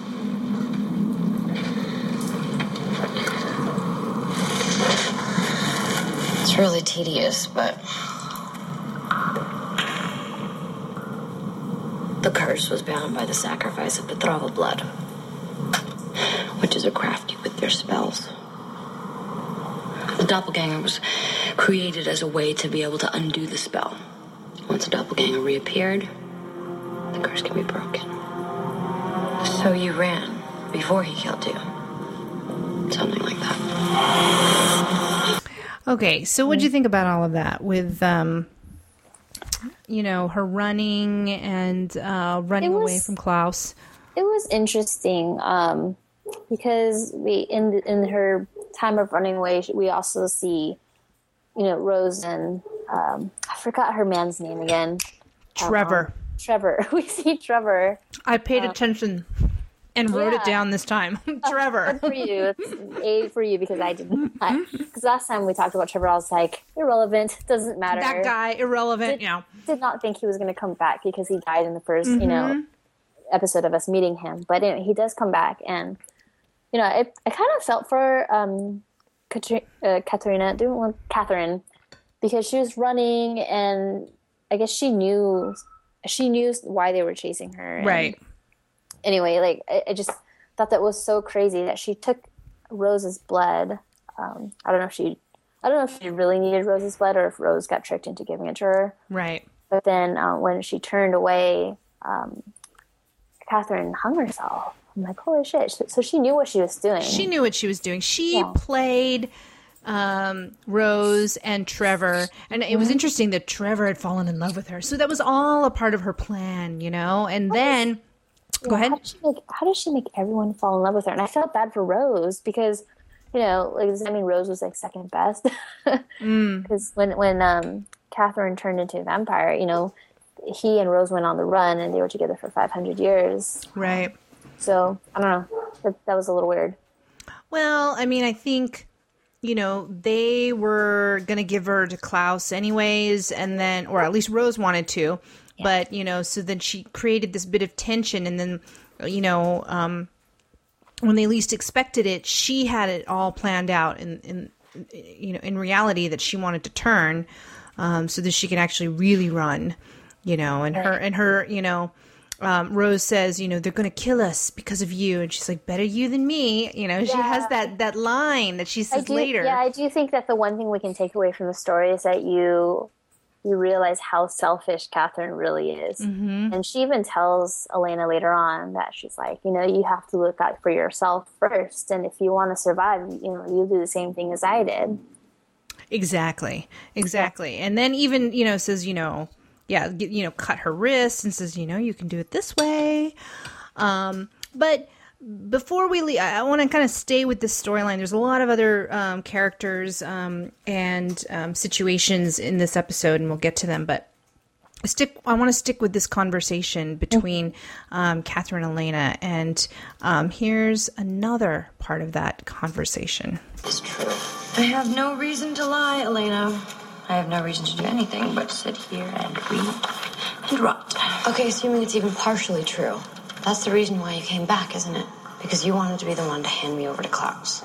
It's really tedious, but the curse was bound by the sacrifice of Petrova blood. Witches are crafty with their spells. The doppelganger was created as a way to be able to undo the spell. Once a doppelganger reappeared, the curse can be broken. So you ran before he killed you. Something like that. Okay, so what do you think about all of that with, um, you know, her running and uh, running was, away from Klaus? It was interesting. Um, Because we in in her time of running away, we also see, you know, Rose and um, I forgot her man's name again. Trevor. Um, Trevor. We see Trevor. I paid um, attention and wrote yeah. it down this time. Trevor. Good for you. It's A for you because I didn't. Because last time we talked about Trevor, I was like, irrelevant. Doesn't matter. That guy, irrelevant. Did, yeah. Did not think he was going to come back because he died in the first, mm-hmm. you know, episode of us meeting him. But anyway, he does come back and. You know, I, I kind of felt for um, Katri- uh, Katerina, didn't want Catherine, because she was running, and I guess she knew she knew why they were chasing her. And right. Anyway, like I, I just thought that was so crazy that she took Rose's blood. Um, I don't know if she, I don't know if she really needed Rose's blood or if Rose got tricked into giving it to her. Right. But then uh, when she turned away, um, Catherine hung herself. I'm like, holy shit. So she knew what she was doing. She knew what she was doing. She yeah. played um, Rose and Trevor. And it was interesting that Trevor had fallen in love with her. So that was all a part of her plan, you know? And how then, does, go yeah, ahead. How does, she make, how does she make everyone fall in love with her? And I felt bad for Rose because, you know, like, does that mean Rose was like second best? Because mm. when, when um, Catherine turned into a vampire, you know, he and Rose went on the run and they were together for five hundred years. Right. So, I don't know. That, that was a little weird. Well, I mean, I think, you know, they were going to give her to Klaus anyways, and then, or at least Rose wanted to. Yeah. But, you know, so then she created this bit of tension, and then, you know, um, when they least expected it, she had it all planned out in, in you know, in reality that she wanted to turn um, so that she can actually really run, you know, and her, and her, you know, Um, Rose says, you know, they're going to kill us because of you. And she's like, better you than me. You know, yeah. She has that, that line that she says do, later. Yeah, I do think that the one thing we can take away from the story is that you you realize how selfish Catherine really is. Mm-hmm. And she even tells Elena later on that she's like, you know, you have to look out for yourself first. And if you want to survive, you know, you'll do the same thing as I did. Exactly. Exactly. Yeah. And then even, you know, says, you know, yeah, you know, cut her wrists and says, you know, you can do it this way. Um, but before we leave, I, I want to kind of stay with this storyline. There's a lot of other um, characters um, and um, situations in this episode, and we'll get to them. But stick. I want to stick with this conversation between um, Catherine and Elena. And um, here's another part of that conversation. It's true. I have no reason to lie, Elena. I have no reason to do anything but sit here and read and rot. Okay, assuming it's even partially true. That's the reason why you came back, isn't it? Because you wanted to be the one to hand me over to Klaus.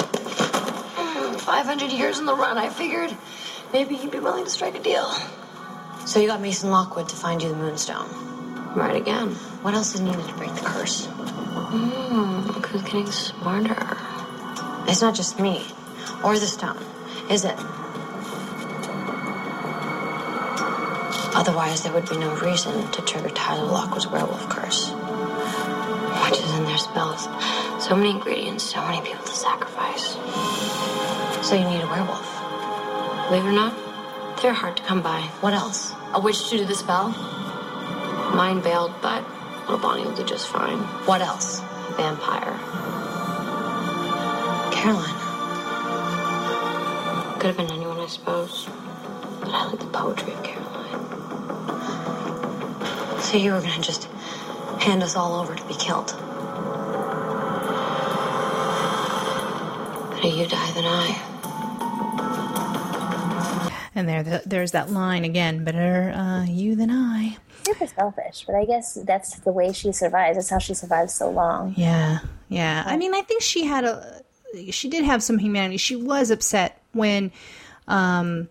five hundred years in the run, I figured maybe he'd be willing to strike a deal. So you got Mason Lockwood to find you the Moonstone. Right again. What else is needed to break the curse? Hmm, who's getting smarter? It's not just me. Or the stone, is it? Otherwise, there would be no reason to trigger Tyler Lockwood's werewolf curse. Witches and their spells. So many ingredients, so many people to sacrifice. So you need a werewolf. Believe it or not, they're hard to come by. What else? A witch to do the spell? Mine bailed, but little Bonnie will do just fine. What else? A vampire. Caroline. Could have been anyone, I suppose. But I like the poetry of Caroline. So you were gonna just hand us all over to be killed. Better you die than I. And there, the, there's that line again. Better uh, you than I. Super selfish, but I guess that's the way she survives. That's how she survived so long. Yeah, yeah. I mean, I think she had a, she did have some humanity. She was upset when, um,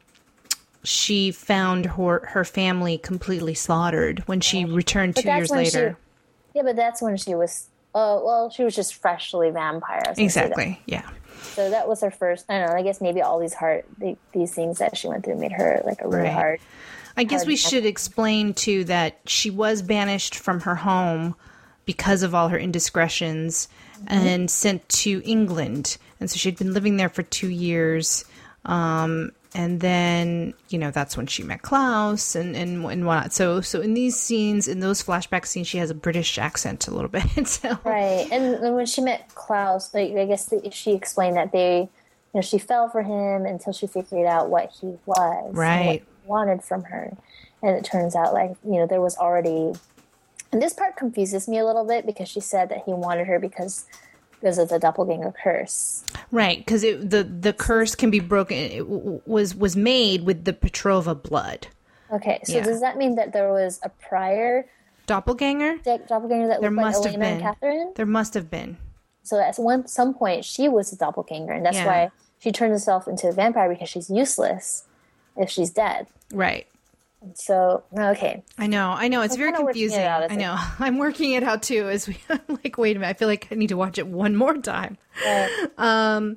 she found her her family completely slaughtered when she returned two years later. She, yeah, but that's when she was. Oh, well, she was just freshly vampire. Exactly. Yeah. So that was her first. I don't know. I guess maybe all these hard the, these things that she went through made her like a really right. hard. I guess we should explain, too, that she was banished from her home because of all her indiscretions mm-hmm. and sent to England. And so she'd been living there for two years. Um, and then, you know, that's when she met Klaus and, and, and whatnot. So, so in these scenes, in those flashback scenes, she has a British accent a little bit. So. Right. And, and when she met Klaus, like, I guess the, she explained that they, you know, she fell for him until she figured out what he was. Right. Wanted from her, and it turns out like you know there was already, and this part confuses me a little bit because she said that he wanted her because because of the doppelganger curse, right? Because the the curse can be broken. It was was made with the Petrova blood. Okay, so yeah. does that mean that there was a prior doppelganger? Doppelganger that there looked must like have Elena been. and Catherine? There must have been. So at one some point she was a doppelganger, and that's yeah. why she turned herself into a vampire because she's useless if she's dead. Right. So, okay. I know. I know. It's I'm very confusing. It out, I know. It? I'm working it out too. As we, I'm like, wait a minute. I feel like I need to watch it one more time. Right. Um,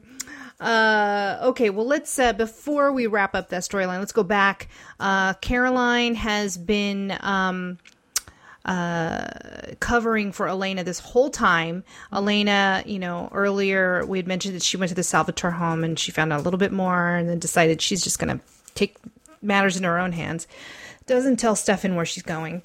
uh, okay. Well, let's, uh, before we wrap up that storyline, let's go back. Uh, Caroline has been, um, uh, covering for Elena this whole time. Elena, you know, earlier we had mentioned that she went to the Salvatore home and she found out a little bit more and then decided she's just going to take matters in her own hands. Doesn't tell Stefan where she's going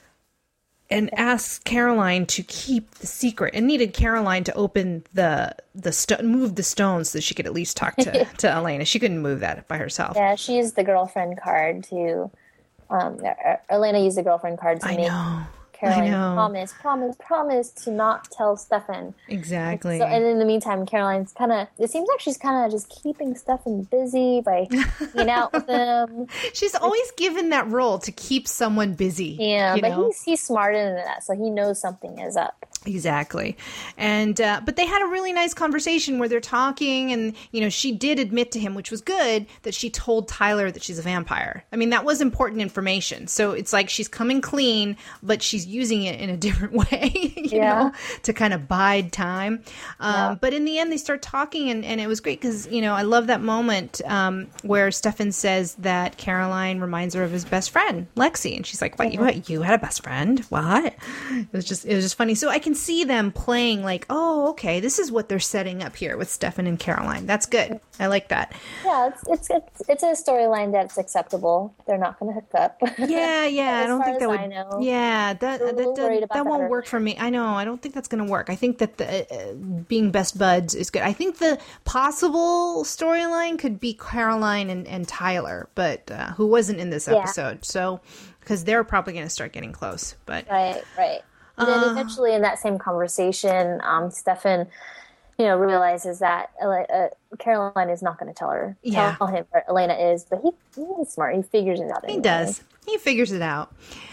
and asks Caroline to keep the secret and needed Caroline to open the the sto- move the stones so that she could at least talk to, to Elena. She couldn't move that by herself. Yeah, she used the girlfriend card to um Elena used the girlfriend card to I make know. Caroline I know. promise, promise, promise to not tell Stefan. Exactly. So, and in the meantime, Caroline's kind of, it seems like she's kind of just keeping Stefan busy by hanging out with him. She's always given that role to keep someone busy. Yeah, you but know? he's, he's smarter than that, so he knows something is up. Exactly. And, uh, but they had a really nice conversation where they're talking and, you know, she did admit to him, which was good, that she told Tyler that she's a vampire. I mean, that was important information. So it's like she's coming clean, but she's using it in a different way, you yeah. know, to kind of bide time. Um, yeah. But in the end, they start talking and, and it was great because, you know, I love that moment um, where Stefan says that Caroline reminds her of his best friend, Lexi. And she's like, what, you, what, you had a best friend? What? It was just, it was just funny. So I can see them playing like, oh, okay, this is what they're setting up here with Stefan and Caroline. That's good. I like that. Yeah, it's it's it's, it's a storyline that's acceptable. They're not going to hook up. Yeah, yeah. I don't think that would. I know. Yeah, that that, that, that, that won't work for me. I know. I don't think that's going to work. I think that the uh, being best buds is good. I think the possible storyline could be Caroline and, and Tyler, but uh, who wasn't in this episode. Yeah. So because they're probably going to start getting close. But right, right. And then eventually in that same conversation, um, Stefan, you know, realizes that uh, Caroline is not going to tell her, yeah. tell him where Elena is, but he, he's smart. He figures it out anyway. He does. He figures it out.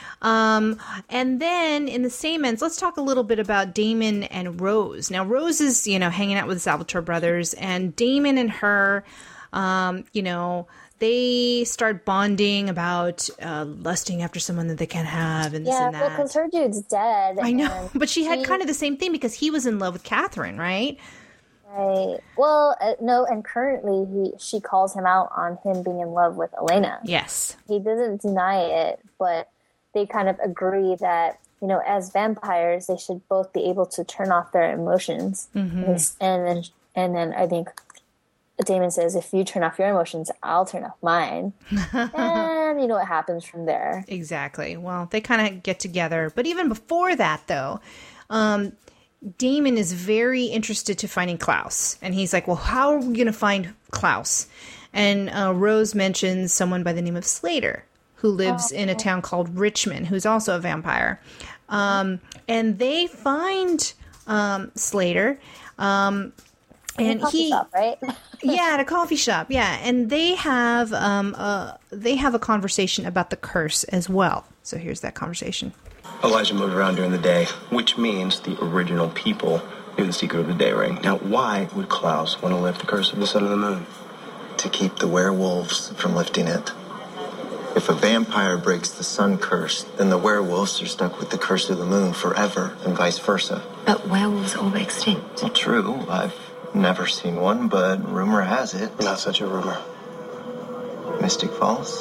Um, and then in the same ends, let's talk a little bit about Damon and Rose. Now, Rose is, you know, hanging out with the Salvatore brothers, and Damon and her, um, you know, they start bonding about uh, lusting after someone that they can't have and this yeah, and that. Yeah, well, because her dude's dead. I know, but she, she had kind of the same thing because he was in love with Catherine, right? Right. Well, uh, no, and currently he she calls him out on him being in love with Elena. Yes. He doesn't deny it, but they kind of agree that, you know, as vampires, they should both be able to turn off their emotions. Mm-hmm. And, they, and then, and then I think Damon says, if you turn off your emotions, I'll turn off mine. And you know what happens from there. Exactly. Well, they kind of get together. But even before that, though, um, Damon is very interested to finding Klaus. And he's like, well, how are we going to find Klaus? And uh, Rose mentions someone by the name of Slater, who lives oh. in a town called Richmond, who's also a vampire. Um, and they find um, Slater. Um, and he, shop, right? yeah, at a coffee shop. Yeah. And they have, um, uh, they have a conversation about the curse as well. So here's that conversation. Elijah moved around during the day, which means the original people knew the secret of the day ring. Now, why would Klaus want to lift the curse of the sun and the moon? To keep the werewolves from lifting it. If a vampire breaks the sun curse, then the werewolves are stuck with the curse of the moon forever, and vice versa. But werewolves are extinct. Well, true. I've never seen one, but rumor has it. Not such a rumor. Mystic Falls?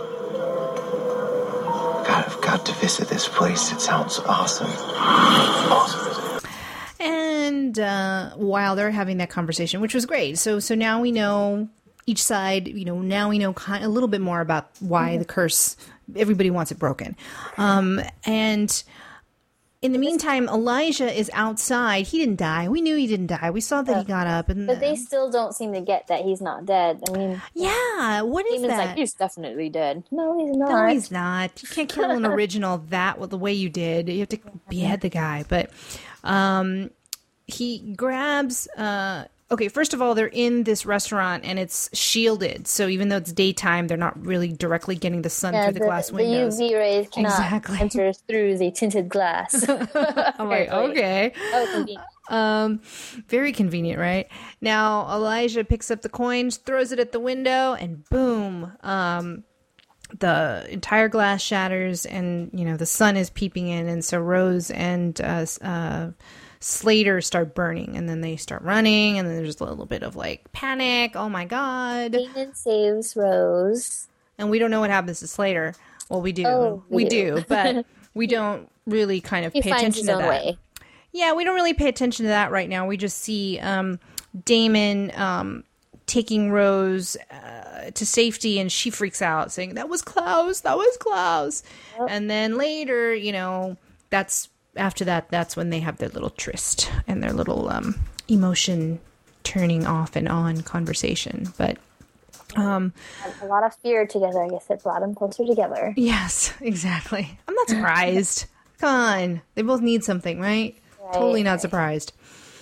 God, I've got to visit this place. It sounds awesome. Awesome. And uh, while they're having that conversation, which was great. So, so now we know each side, you know, now we know kind of a little bit more about why the curse, everybody wants it broken. Um, and in the meantime, Elijah is outside. He didn't die. We knew he didn't die. We saw that he got up. And But they still don't seem to get that he's not dead. I mean, yeah, what is Damon's that? like, he's definitely dead. No, he's not. No, he's not. You can't kill an original that the way you did. You have to behead the guy. But um, he grabs... Uh, okay, first of all, they're in this restaurant and it's shielded. So even though it's daytime, they're not really directly getting the sun yeah, through the, the glass windows. The U V rays cannot exactly. enter through the tinted glass. I'm like, okay. Oh, convenient. Um, very convenient, right? Now, Elijah picks up the coins, throws it at the window, and boom, um, the entire glass shatters and, you know, the sun is peeping in. And so Rose and uh, uh, Slater start burning, and then they start running, and then there's a little bit of like panic. Oh my God. Damon saves Rose. And we don't know what happens to Slater. Well, we do. Oh, we, we do. do. But we don't really kind of he pay finds attention his to own that. Way. Yeah, we don't really pay attention to that right now. We just see um, Damon um, taking Rose uh, to safety, and she freaks out, saying, that was Klaus, that was Klaus. Yep. And then later, you know, that's after that, that's when they have their little tryst and their little um, emotion turning off and on conversation. But um, a lot of fear together. I guess it brought them closer together. Yes, exactly. I'm not surprised. Come on, they both need something, right? Right totally not right. surprised.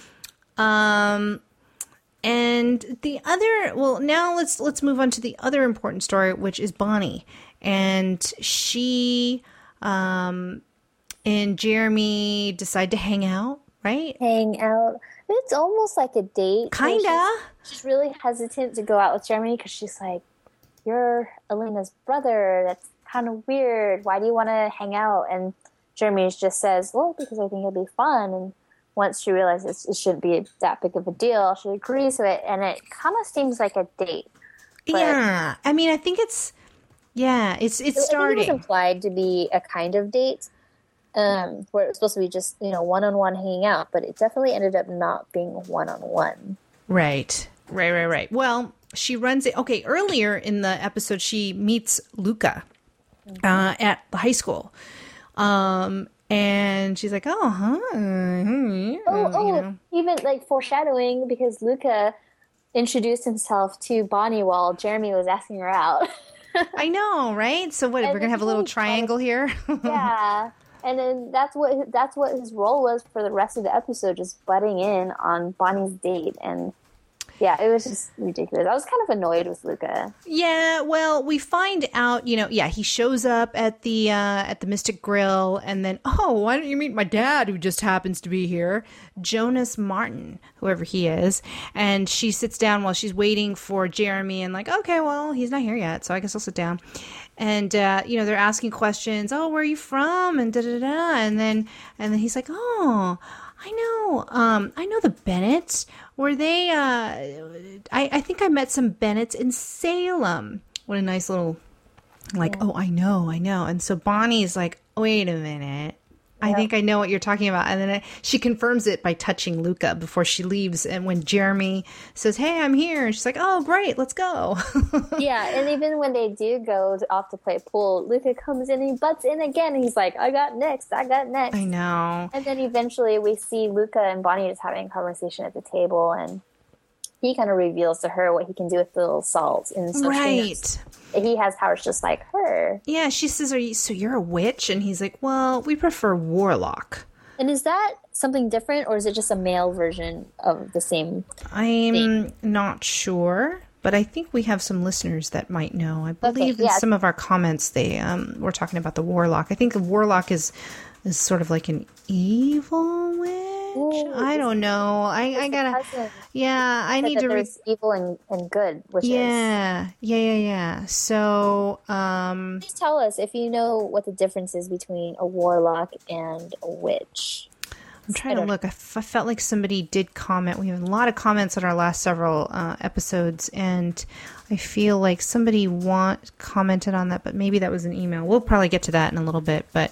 Um, and the other, well, now let's let's move on to the other important story, which is Bonnie, and she, um. and Jeremy decide to hang out, right? Hang out. It's almost like a date. Kinda. She's, she's really hesitant to go out with Jeremy because she's like, you're Elena's brother. That's kind of weird. Why do you want to hang out? And Jeremy just says, well, because I think it'd be fun. And once she realizes it shouldn't be that big of a deal, she agrees with it. And it kind of seems like a date. But yeah. I mean, I think it's, yeah, it's, it's starting. I think it was implied to be a kind of date. Um, where it was supposed to be just, you know, one-on-one hanging out, but it definitely ended up not being one-on-one. Right, right, right, right. Well, she runs it. Okay, earlier in the episode, she meets Luca mm-hmm. uh, at the high school. Um, and she's like, oh, huh. Oh, oh, you know. Even like foreshadowing, because Luca introduced himself to Bonnie while Jeremy was asking her out. I know, right? So what, and we're going to have a little triangle here? Yeah. And then that's what that's what his role was for the rest of the episode, just butting in on Bonnie's date. And yeah, it was just ridiculous. I was kind of annoyed with Luca. Yeah, well, we find out, you know, yeah, he shows up at the uh, at the Mystic Grill, and then, oh, why don't you meet my dad, who just happens to be here, Jonas Martin, whoever he is. And she sits down while she's waiting for Jeremy, and like, okay, well, he's not here yet, so I guess I'll sit down. And, uh, you know, they're asking questions. Oh, where are you from? And da da da. And then, and then he's like, oh, I know, um, I know the Bennetts. Were they, uh, I, I think I met some Bennetts in Salem. What a nice little, like, yeah. Oh, I know, I know. And so Bonnie's like, wait a minute. I think I know what you're talking about. And then I, she confirms it by touching Luca before she leaves. And when Jeremy says, hey, I'm here, and she's like, oh, great, let's go. Yeah, and even when they do go off to play pool, Luca comes in and he butts in again. And he's like, I got next, I got next. I know. And then eventually we see Luca and Bonnie just having a conversation at the table, and he kind of reveals to her what he can do with the little salt. And so right. He has powers just like her. Yeah, she says, "Are you so you're a witch?" And he's like, "Well, we prefer warlock." And is that something different, or is it just a male version of the same I'm thing? Not sure, but I think we have some listeners that might know. I believe Okay, in yeah. some of our comments they um were talking about the warlock. I think the warlock is is sort of like an evil witch. Ooh, I don't know. I I gotta. cousin Yeah, I said need that to. Re- there's evil and, and good witches. yeah, yeah, yeah, yeah. So, um, Please tell us if you know what the difference is between a warlock and a witch. I'm trying to look. I, f- I felt like somebody did comment. We have a lot of comments on our last several uh, episodes, and I feel like somebody want commented on that, but maybe that was an email. We'll probably get to that in a little bit, but.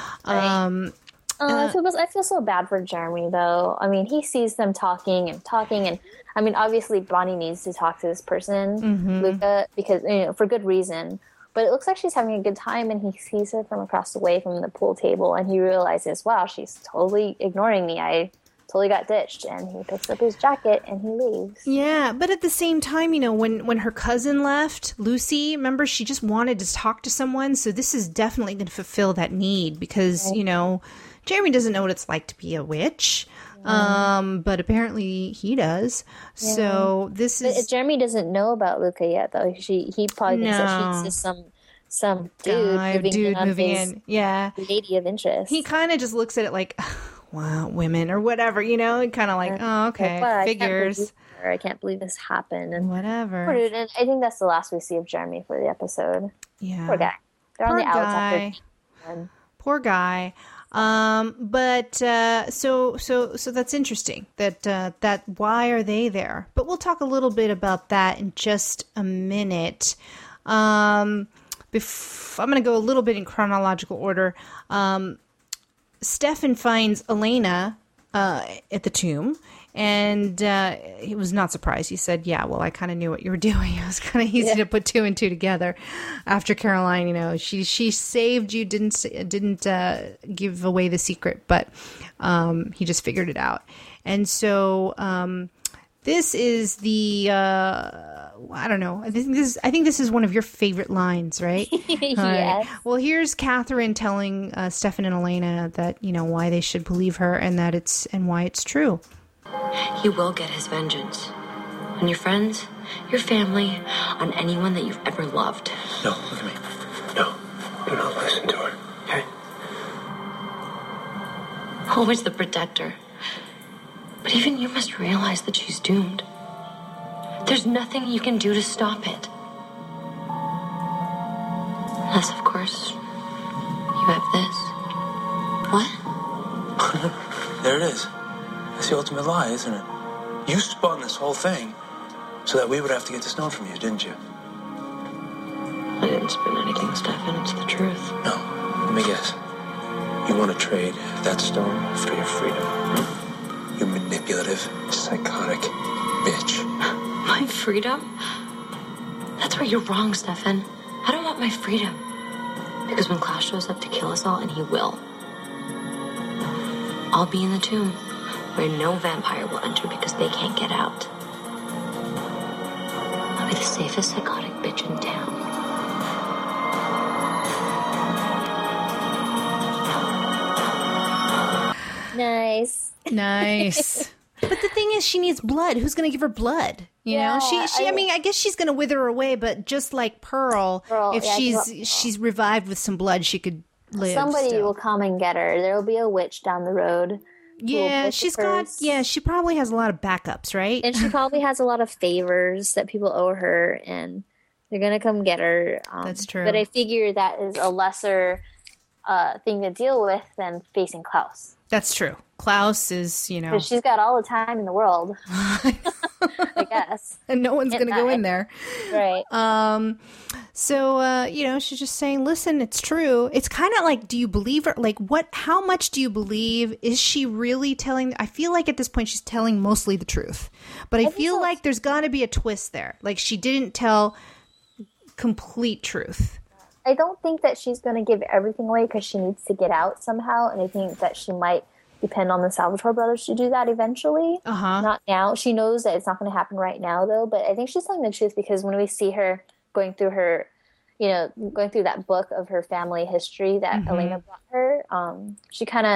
Um, Uh, I feel I feel so bad for Jeremy, though. I mean, he sees them talking and talking, and I mean, obviously, Bonnie needs to talk to this person, Mm-hmm. Luca, because you know, for good reason. But it looks like she's having a good time, and he sees her from across the way from the pool table, and he realizes, wow, she's totally ignoring me. I totally got ditched, and he picks up his jacket and he leaves. Yeah, but at the same time, you know, when, when her cousin left, Lucy, remember, she just wanted to talk to someone. So this is definitely going to fulfill that need because, you know, Jeremy doesn't know what it's like to be a witch. Yeah. Um, but apparently he does. Yeah. So this is... But Jeremy doesn't know about Luca yet, though. She He probably thinks no. that she's just some... Some dude, Guy, moving dude in moving his in. Yeah. lady of interest. He kind of just looks at it like, wow, women or whatever, you know, and kind of like, oh, okay, like, well, figures. I can't, believe, I can't believe this happened. And whatever. And I think that's the last we see of Jeremy for the episode. Yeah. Poor guy. They're Poor on the outs guy. after. Poor guy. Um, but uh, so so so that's interesting. That uh, that why are they there? But we'll talk a little bit about that in just a minute. Um, bef- I'm going to go a little bit in chronological order. Um, Stefan finds Elena uh, at the tomb, and uh, he was not surprised. He said, "Yeah, well, I kind of knew what you were doing. It was kind of easy yeah. to put two and two together." After Caroline, you know, she she saved you, didn't didn't uh, give away the secret, but um, he just figured it out. And so um, this is the uh, I don't know. I think this is, I think this is one of your favorite lines, right? Yes. Right. Well, here's Catherine telling uh, Stefan and Elena that you know why they should believe her and that it's and why it's true. He will get his vengeance. On your friends, your family, on anyone that you've ever loved. No, look at me. No, do not listen to her. Okay? Always the protector. But even you must realize that she's doomed. There's nothing you can do to stop it. Unless, of course, you have this. What? There it is. That's the ultimate lie, isn't it? You spun this whole thing so that we would have to get the stone from you, didn't you? I didn't spin anything, Stefan. It's the truth. No. Let me guess. You want to trade that stone for your freedom? Hmm? You manipulative, psychotic bitch. My freedom? That's where you're wrong, Stefan. I don't want my freedom. Because when Klaus shows up to kill us all, and he will, I'll be in the tomb where no vampire will enter because they can't get out. I'll be the safest psychotic bitch in town. Nice. Nice. But the thing is, she needs blood. Who's going to give her blood? You Yeah, know, she, she, I, I mean, I guess she's going to wither her away, but just like Pearl, Pearl, if yeah, she's, Pearl. she's revived with some blood, she could live. Somebody still. will come and get her. There will be a witch down the road. who will Yeah, break the she's got, curse. yeah, she probably has a lot of backups, right? And she probably has a lot of favors that people owe her, and they're going to come get her. Um, That's true. But I figure that is a lesser uh, thing to deal with than facing Klaus. That's true. Klaus is, you know, Because she's got all the time in the world, I guess. and no one's At going to go night. in there. Right. Um, So, uh, you know, she's just saying, listen, it's true. It's kind of like, do you believe her? Like, what, how much do you believe? Is she really telling? I feel like at this point she's telling mostly the truth. But I, I feel so. like there's got to be a twist there. Like, she didn't tell complete truth. I don't think that she's going to give everything away because she needs to get out somehow. And I think that she might depend on the Salvatore brothers to do that eventually. Uh-huh. Not now. She knows that it's not going to happen right now, though. But I think she's telling the truth because when we see her going through her, you know, going through that book of her family history that mm-hmm. Elena brought her, um, she kind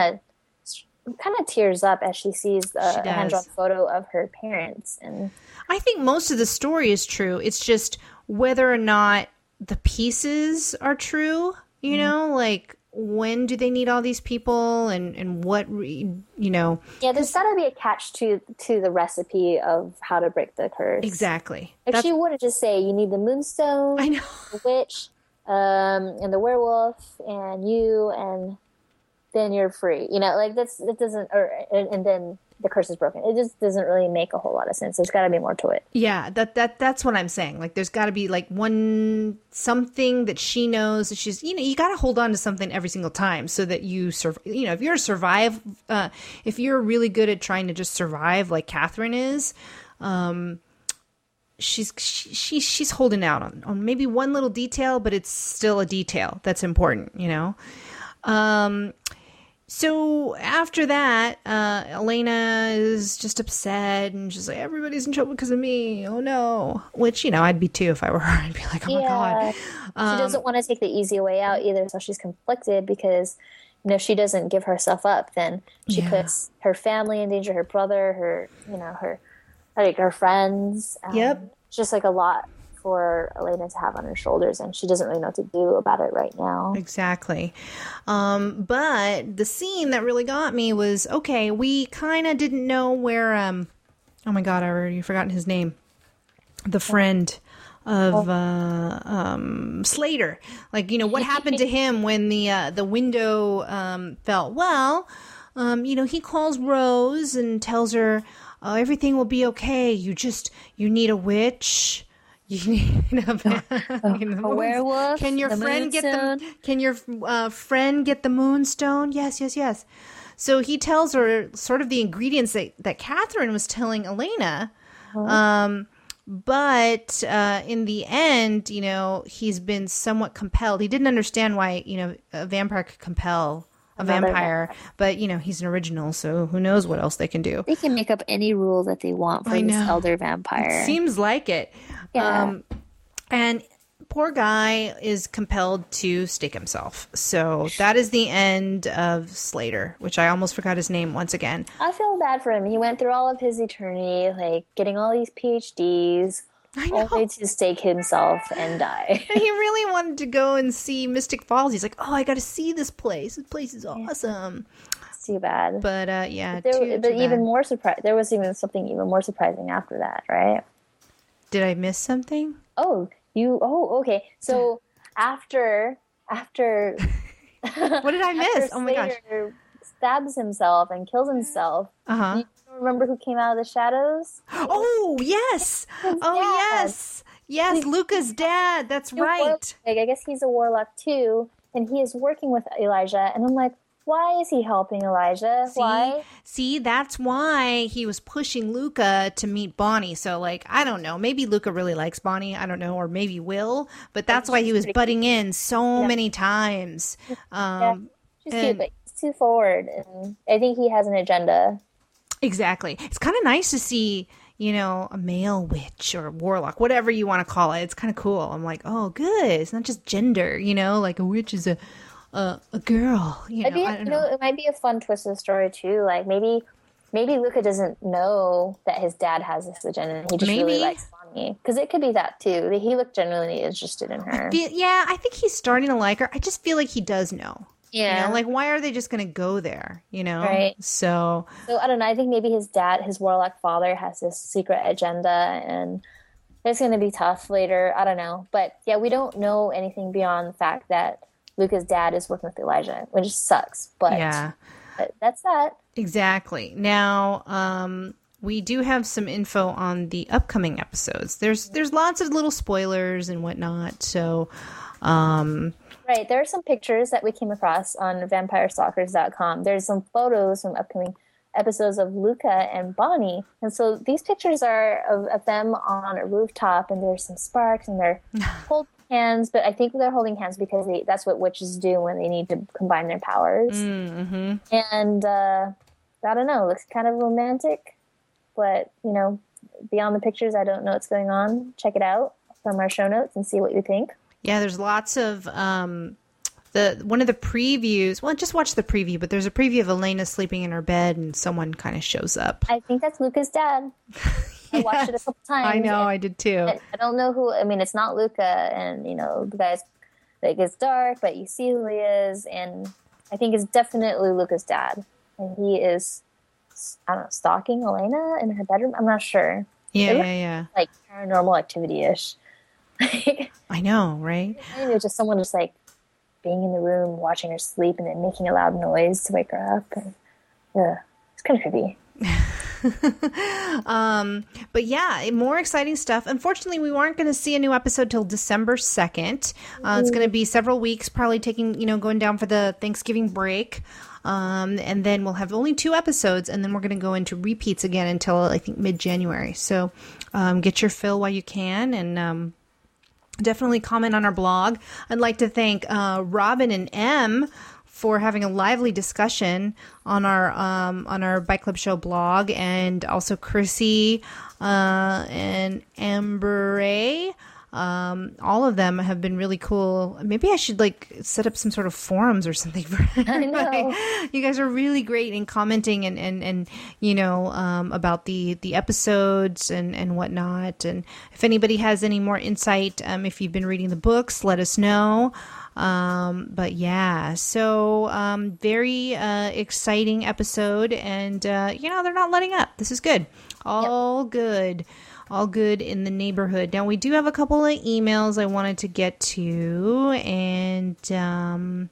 of kind of tears up as she sees the she hand-drawn photo of her parents. And I think most of the story is true. It's just whether or not the pieces are true, you mm-hmm. know, like when do they need all these people and, and what, re, you know. Yeah, there's got to be a catch to to the recipe of how to break the curse. Exactly. If That's... she wouldn't just say, you need the moonstone, I know. the witch, um, and the werewolf, and you, and then you're free. You know, like that's, that doesn't, or and, and then the curse is broken. It just doesn't really make a whole lot of sense. There's got to be more to it. Yeah, that that that's what I'm saying. Like, there's got to be like one something that she knows that she's. You know, you got to hold on to something every single time so that you survive. You know, if you're a survive, uh, if you're really good at trying to just survive, like Catherine is, um, she's she, she she's holding out on on maybe one little detail, but it's still a detail that's important. You know. Um, So after that, uh, Elena is just upset and she's like, everybody's in trouble because of me. Oh, no. Which, you know, I'd be too if I were her. I'd be like, oh, yeah. my God. Um, she doesn't want to take the easy way out either. So she's conflicted because, you know, if she doesn't give herself up, then she yeah. puts her family in danger, her brother, her, you know, her, like her friends. Um, yep. It's just like a lot for Elena to have on her shoulders, and she doesn't really know what to do about it right now. Exactly. Um, but the scene that really got me was, okay, we kind of didn't know where, um, oh my God, I already forgotten his name. The friend of uh, um, Slater. Like, you know, what happened to him when the uh, the window um, fell? Well, um, you know, he calls Rose and tells her, oh, everything will be okay. You just, you need a witch. You need a, a, a werewolf. Can your friend get the? Can your uh, friend get the moonstone? Yes, yes, yes. So he tells her sort of the ingredients that, that Catherine was telling Elena. Uh-huh. Um, but uh, in the end, you know, he's been somewhat compelled. He didn't understand why, you know, a vampire could compel a Another vampire, vampire, but you know, he's an original, so who knows what else they can do. They can make up any rule that they want for this elder vampire. It seems like it. Yeah. Um, and poor guy is compelled to stake himself. So that is the end of Slater, which I almost forgot his name once again. I feel bad for him. He went through all of his eternity, like getting all these P H Ds, I know. only to stake himself and die. And he really wanted to go and see Mystic Falls. He's like, oh, I got to see this place. This place is awesome. It's too bad. But uh, yeah, but, there, too, but too even bad. more surprise. There was even something even more surprising after that, right? Did I miss something? Oh, you. Oh, okay. So after after. What did I miss? Oh my gosh! Stabs himself and kills himself. Uh huh. You remember who came out of the shadows? Oh yes! His oh dad. yes! Yes, Luca's dad. That's right. Like, I guess he's a warlock too, and he is working with Elijah. And I'm like, why is he helping Elijah? See, why? See, that's why he was pushing Luca to meet Bonnie. So, like, I don't know. Maybe Luca really likes Bonnie. I don't know. Or maybe will. But that's why he was butting in so yeah. many times. Um, yeah, she's and, cute, but he's too forward. And I think he has an agenda. Exactly. It's kind of nice to see, you know, a male witch or warlock, whatever you want to call it. It's kind of cool. I'm like, oh, good. It's not just gender, you know, like a witch is a a, a girl. You know, maybe, I don't you know. know, it might be a fun twist of the story too. Like maybe, maybe Luca doesn't know that his dad has this agenda. He just Maybe. really likes Bonnie, because it could be that too. He looked genuinely interested in her. I feel, yeah, I think he's starting to like her. I just feel like he does know. Yeah. You know, like, why are they just going to go there, you know? Right. So. So, I don't know. I think maybe his dad, his warlock father, has this secret agenda, and it's going to be tough later. I don't know. But, yeah, we don't know anything beyond the fact that Luca's dad is working with Elijah, which sucks. But, yeah. but that's that. Exactly. Now, um, we do have some info on the upcoming episodes. There's there's lots of little spoilers and whatnot. So, um, right, there are some pictures that we came across on vampire stalkers dot com. There's some photos from upcoming episodes of Luca and Bonnie, and so these pictures are of, of them on a rooftop, and there's some sparks, and they're holding hands. But I think they're holding hands because they, that's what witches do when they need to combine their powers. Mm-hmm. And uh, I don't know, looks kind of romantic. But, you know, beyond the pictures, I don't know what's going on. Check it out from our show notes and see what you think. Yeah, there's lots of um, the one of the previews. Well, just watch the preview, but there's a preview of Elena sleeping in her bed and someone kind of shows up. I think that's Luca's dad. I Yes, watched it a couple times. I know, I did too. I, I don't know who. I mean, it's not Luca, and you know, the guy's like it's dark, but you see who he is, and I think it's definitely Luca's dad, and he is. I don't know, stalking Elena in her bedroom? I'm not sure. Yeah, It yeah, looks yeah. like paranormal activity-ish. I know, right? Maybe it's just someone just like being in the room, watching her sleep, and then making a loud noise to wake her up. And, uh, it's kind of creepy. um, but yeah, more exciting stuff. Unfortunately, we weren't going to see a new episode till December second. Uh, it's going to be several weeks, probably taking, you know, going down for the Thanksgiving break. Um, and then we'll have only two episodes, and then we're going to go into repeats again until I think mid-January. So um, get your fill while you can, and um, definitely comment on our blog. I'd like to thank uh, Robin and Em for having a lively discussion on our um, on our Bike Club Show blog, and also Chrissy uh, and Amber. Um, all of them have been really cool. Maybe I should like set up some sort of forums or something for everybody. I know. You guys are really great in commenting and, and, and you know, um, about the, the episodes and, and whatnot. And if anybody has any more insight, um, if you've been reading the books, let us know. Um, but yeah, so, um, very, uh, exciting episode, and, uh, you know, they're not letting up. This is good. All yep. good. All good in the neighborhood. Now, we do have a couple of emails I wanted to get to, and um,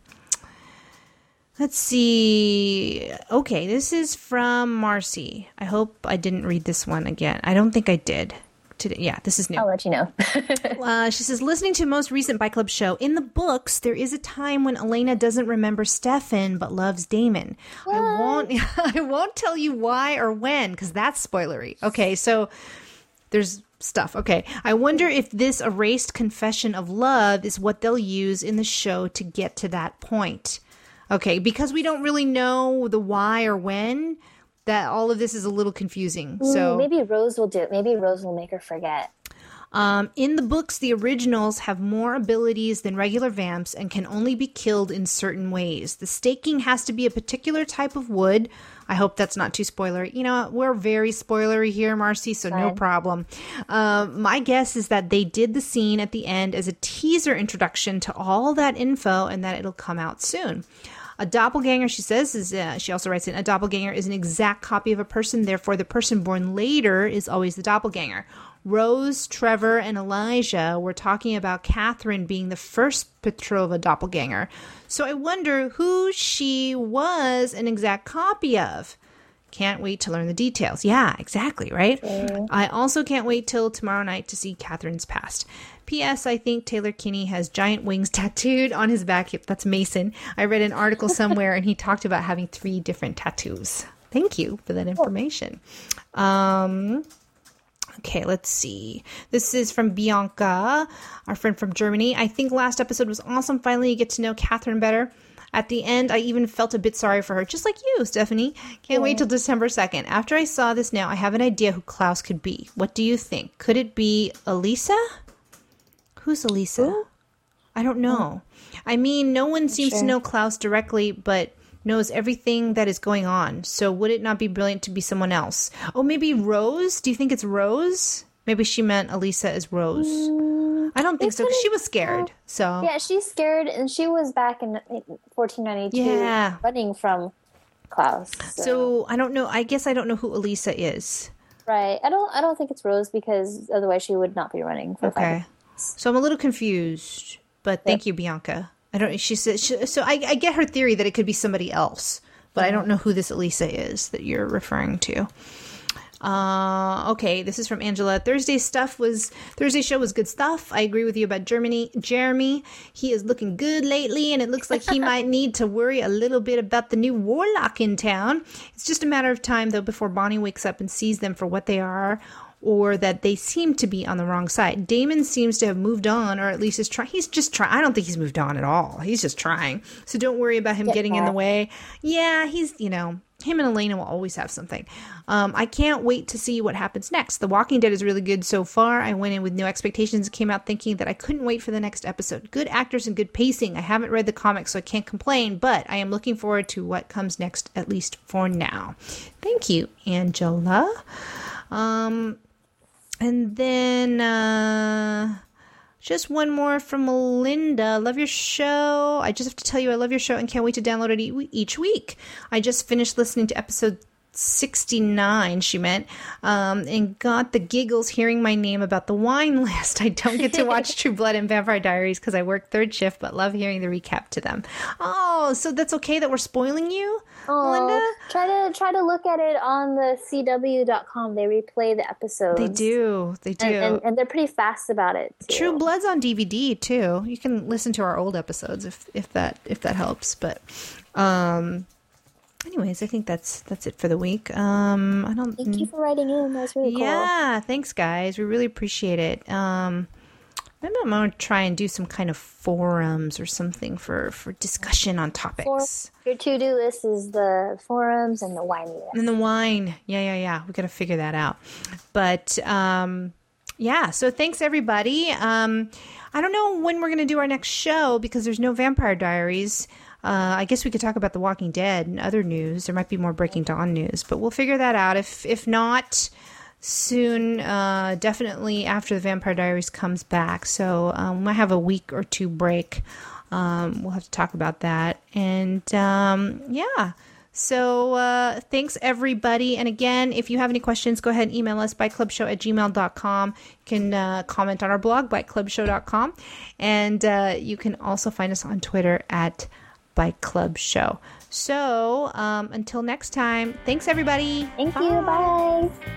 let's see. Okay, this is from Marcy. I hope I didn't read this one again. I don't think I did. Today. Yeah, this is new. I'll let you know. uh, she says, listening to most recent Bike Club show, in the books, there is a time when Elena doesn't remember Stefan but loves Damon. What? I won't. I won't tell you why or when, because that's spoilery. Okay, so. There's stuff. Okay. I wonder if this erased confession of love is what they'll use in the show to get to that point. Okay. Because we don't really know the why or when, that all of this is a little confusing. So maybe Rose will do it. Maybe Rose will make her forget. Um, in the books, the originals have more abilities than regular vamps and can only be killed in certain ways. The staking has to be a particular type of wood. I hope that's not too spoilery. You know, we're very spoilery here, Marcy, so Fine. No problem. Uh, my guess is that they did the scene at the end as a teaser introduction to all that info, and that it'll come out soon. A doppelganger, she says, is uh, she also writes in, a doppelganger is an exact copy of a person. Therefore, the person born later is always the doppelganger. Rose, Trevor, and Elijah were talking about Catherine being the first Petrova doppelganger. So I wonder who she was an exact copy of. Can't wait to learn the details. Yeah, exactly, right? Okay. I also can't wait till tomorrow night to see Catherine's past. P S. I think Taylor Kinney has giant wings tattooed on his back hip. That's Mason. I read an article somewhere, and he talked about having three different tattoos. Thank you for that information. Um... Okay, let's see. This is from Bianca, our friend from Germany. I think last episode was awesome. Finally, you get to know Catherine better. At the end, I even felt a bit sorry for her, just like you, Stephanie. Can't yeah. wait till December second. After I saw this now, I have an idea who Klaus could be. What do you think? Could it be Elisa? Who's Elisa? Ooh. I don't know. Oh. I mean, no one seems sure. to know Klaus directly, but knows everything that is going on. So would it not be brilliant to be someone else? Oh, maybe Rose? Do you think it's Rose? Maybe she meant Elisa as Rose. Mm, I don't think so, because she was scared. So yeah, she's scared, and she was back in fourteen ninety-two yeah. running from Klaus. So. so I don't know. I guess I don't know who Elisa is. Right. I don't. I don't think it's Rose, because otherwise she would not be running for okay. five minutes. So I'm a little confused, but thank yep. you, Bianca. I don't. She said. She, so I, I get her theory that it could be somebody else, but I don't know who this Elisa is that you're referring to. Uh, okay, this is from Angela. Thursday's stuff was Thursday's show was good stuff. I agree with you about Germany. Jeremy, he is looking good lately, and it looks like he might need to worry a little bit about the new warlock in town. It's just a matter of time, though, before Bonnie wakes up and sees them for what they are, or that they seem to be on the wrong side. Damon seems to have moved on, or at least is trying. He's just trying. I don't think he's moved on at all. He's just trying. So don't worry about him Get getting back. in the way. Yeah, he's, you know, him and Elena will always have something. Um, I can't wait to see what happens next. The Walking Dead is really good so far. I went in with no expectations and came out thinking that I couldn't wait for the next episode. Good actors and good pacing. I haven't read the comics, so I can't complain, but I am looking forward to what comes next, at least for now. Thank you, Angela. Um, and then... Uh, Just one more from Melinda. Love your show. I just have to tell you I love your show and can't wait to download it e- each week. I just finished listening to episode sixty-nine, she meant, um, and got the giggles hearing my name about the wine list. I don't get to watch True Blood and Vampire Diaries because I work third shift, but love hearing the recap to them. Oh, so that's okay that we're spoiling you, Oh, Melinda? try to try to look at it on the C W dot com. They replay the episodes. They do. They do. And, and, and they're pretty fast about it, too. True Blood's on D V D too. You can listen to our old episodes if if that if that helps. But um anyways, I think that's that's it for the week. Um I don't Thank you for writing in. That was really cool. Yeah, thanks guys. We really appreciate it. Um maybe I'm gonna try and do some kind of forums or something for, for discussion on topics. For, your to-do list is the forums and the wine list. And the wine. Yeah, yeah, yeah. We gotta figure that out. But um yeah, so thanks everybody. Um, I don't know when we're going to do our next show because there's no Vampire Diaries. Uh, I guess we could talk about The Walking Dead and other news. There might be more Breaking Dawn news, but we'll figure that out. If if not, soon, uh, definitely after The Vampire Diaries comes back. So um, we might have a week or two break. Um, we'll have to talk about that. And um, yeah. So uh, thanks, everybody. And again, if you have any questions, go ahead and email us, bike club show at gmail dot com. You can uh, comment on our blog, bike club show dot com. And uh, you can also find us on Twitter at bike club show. So um, until next time, thanks, everybody. Thank Bye. you. Bye.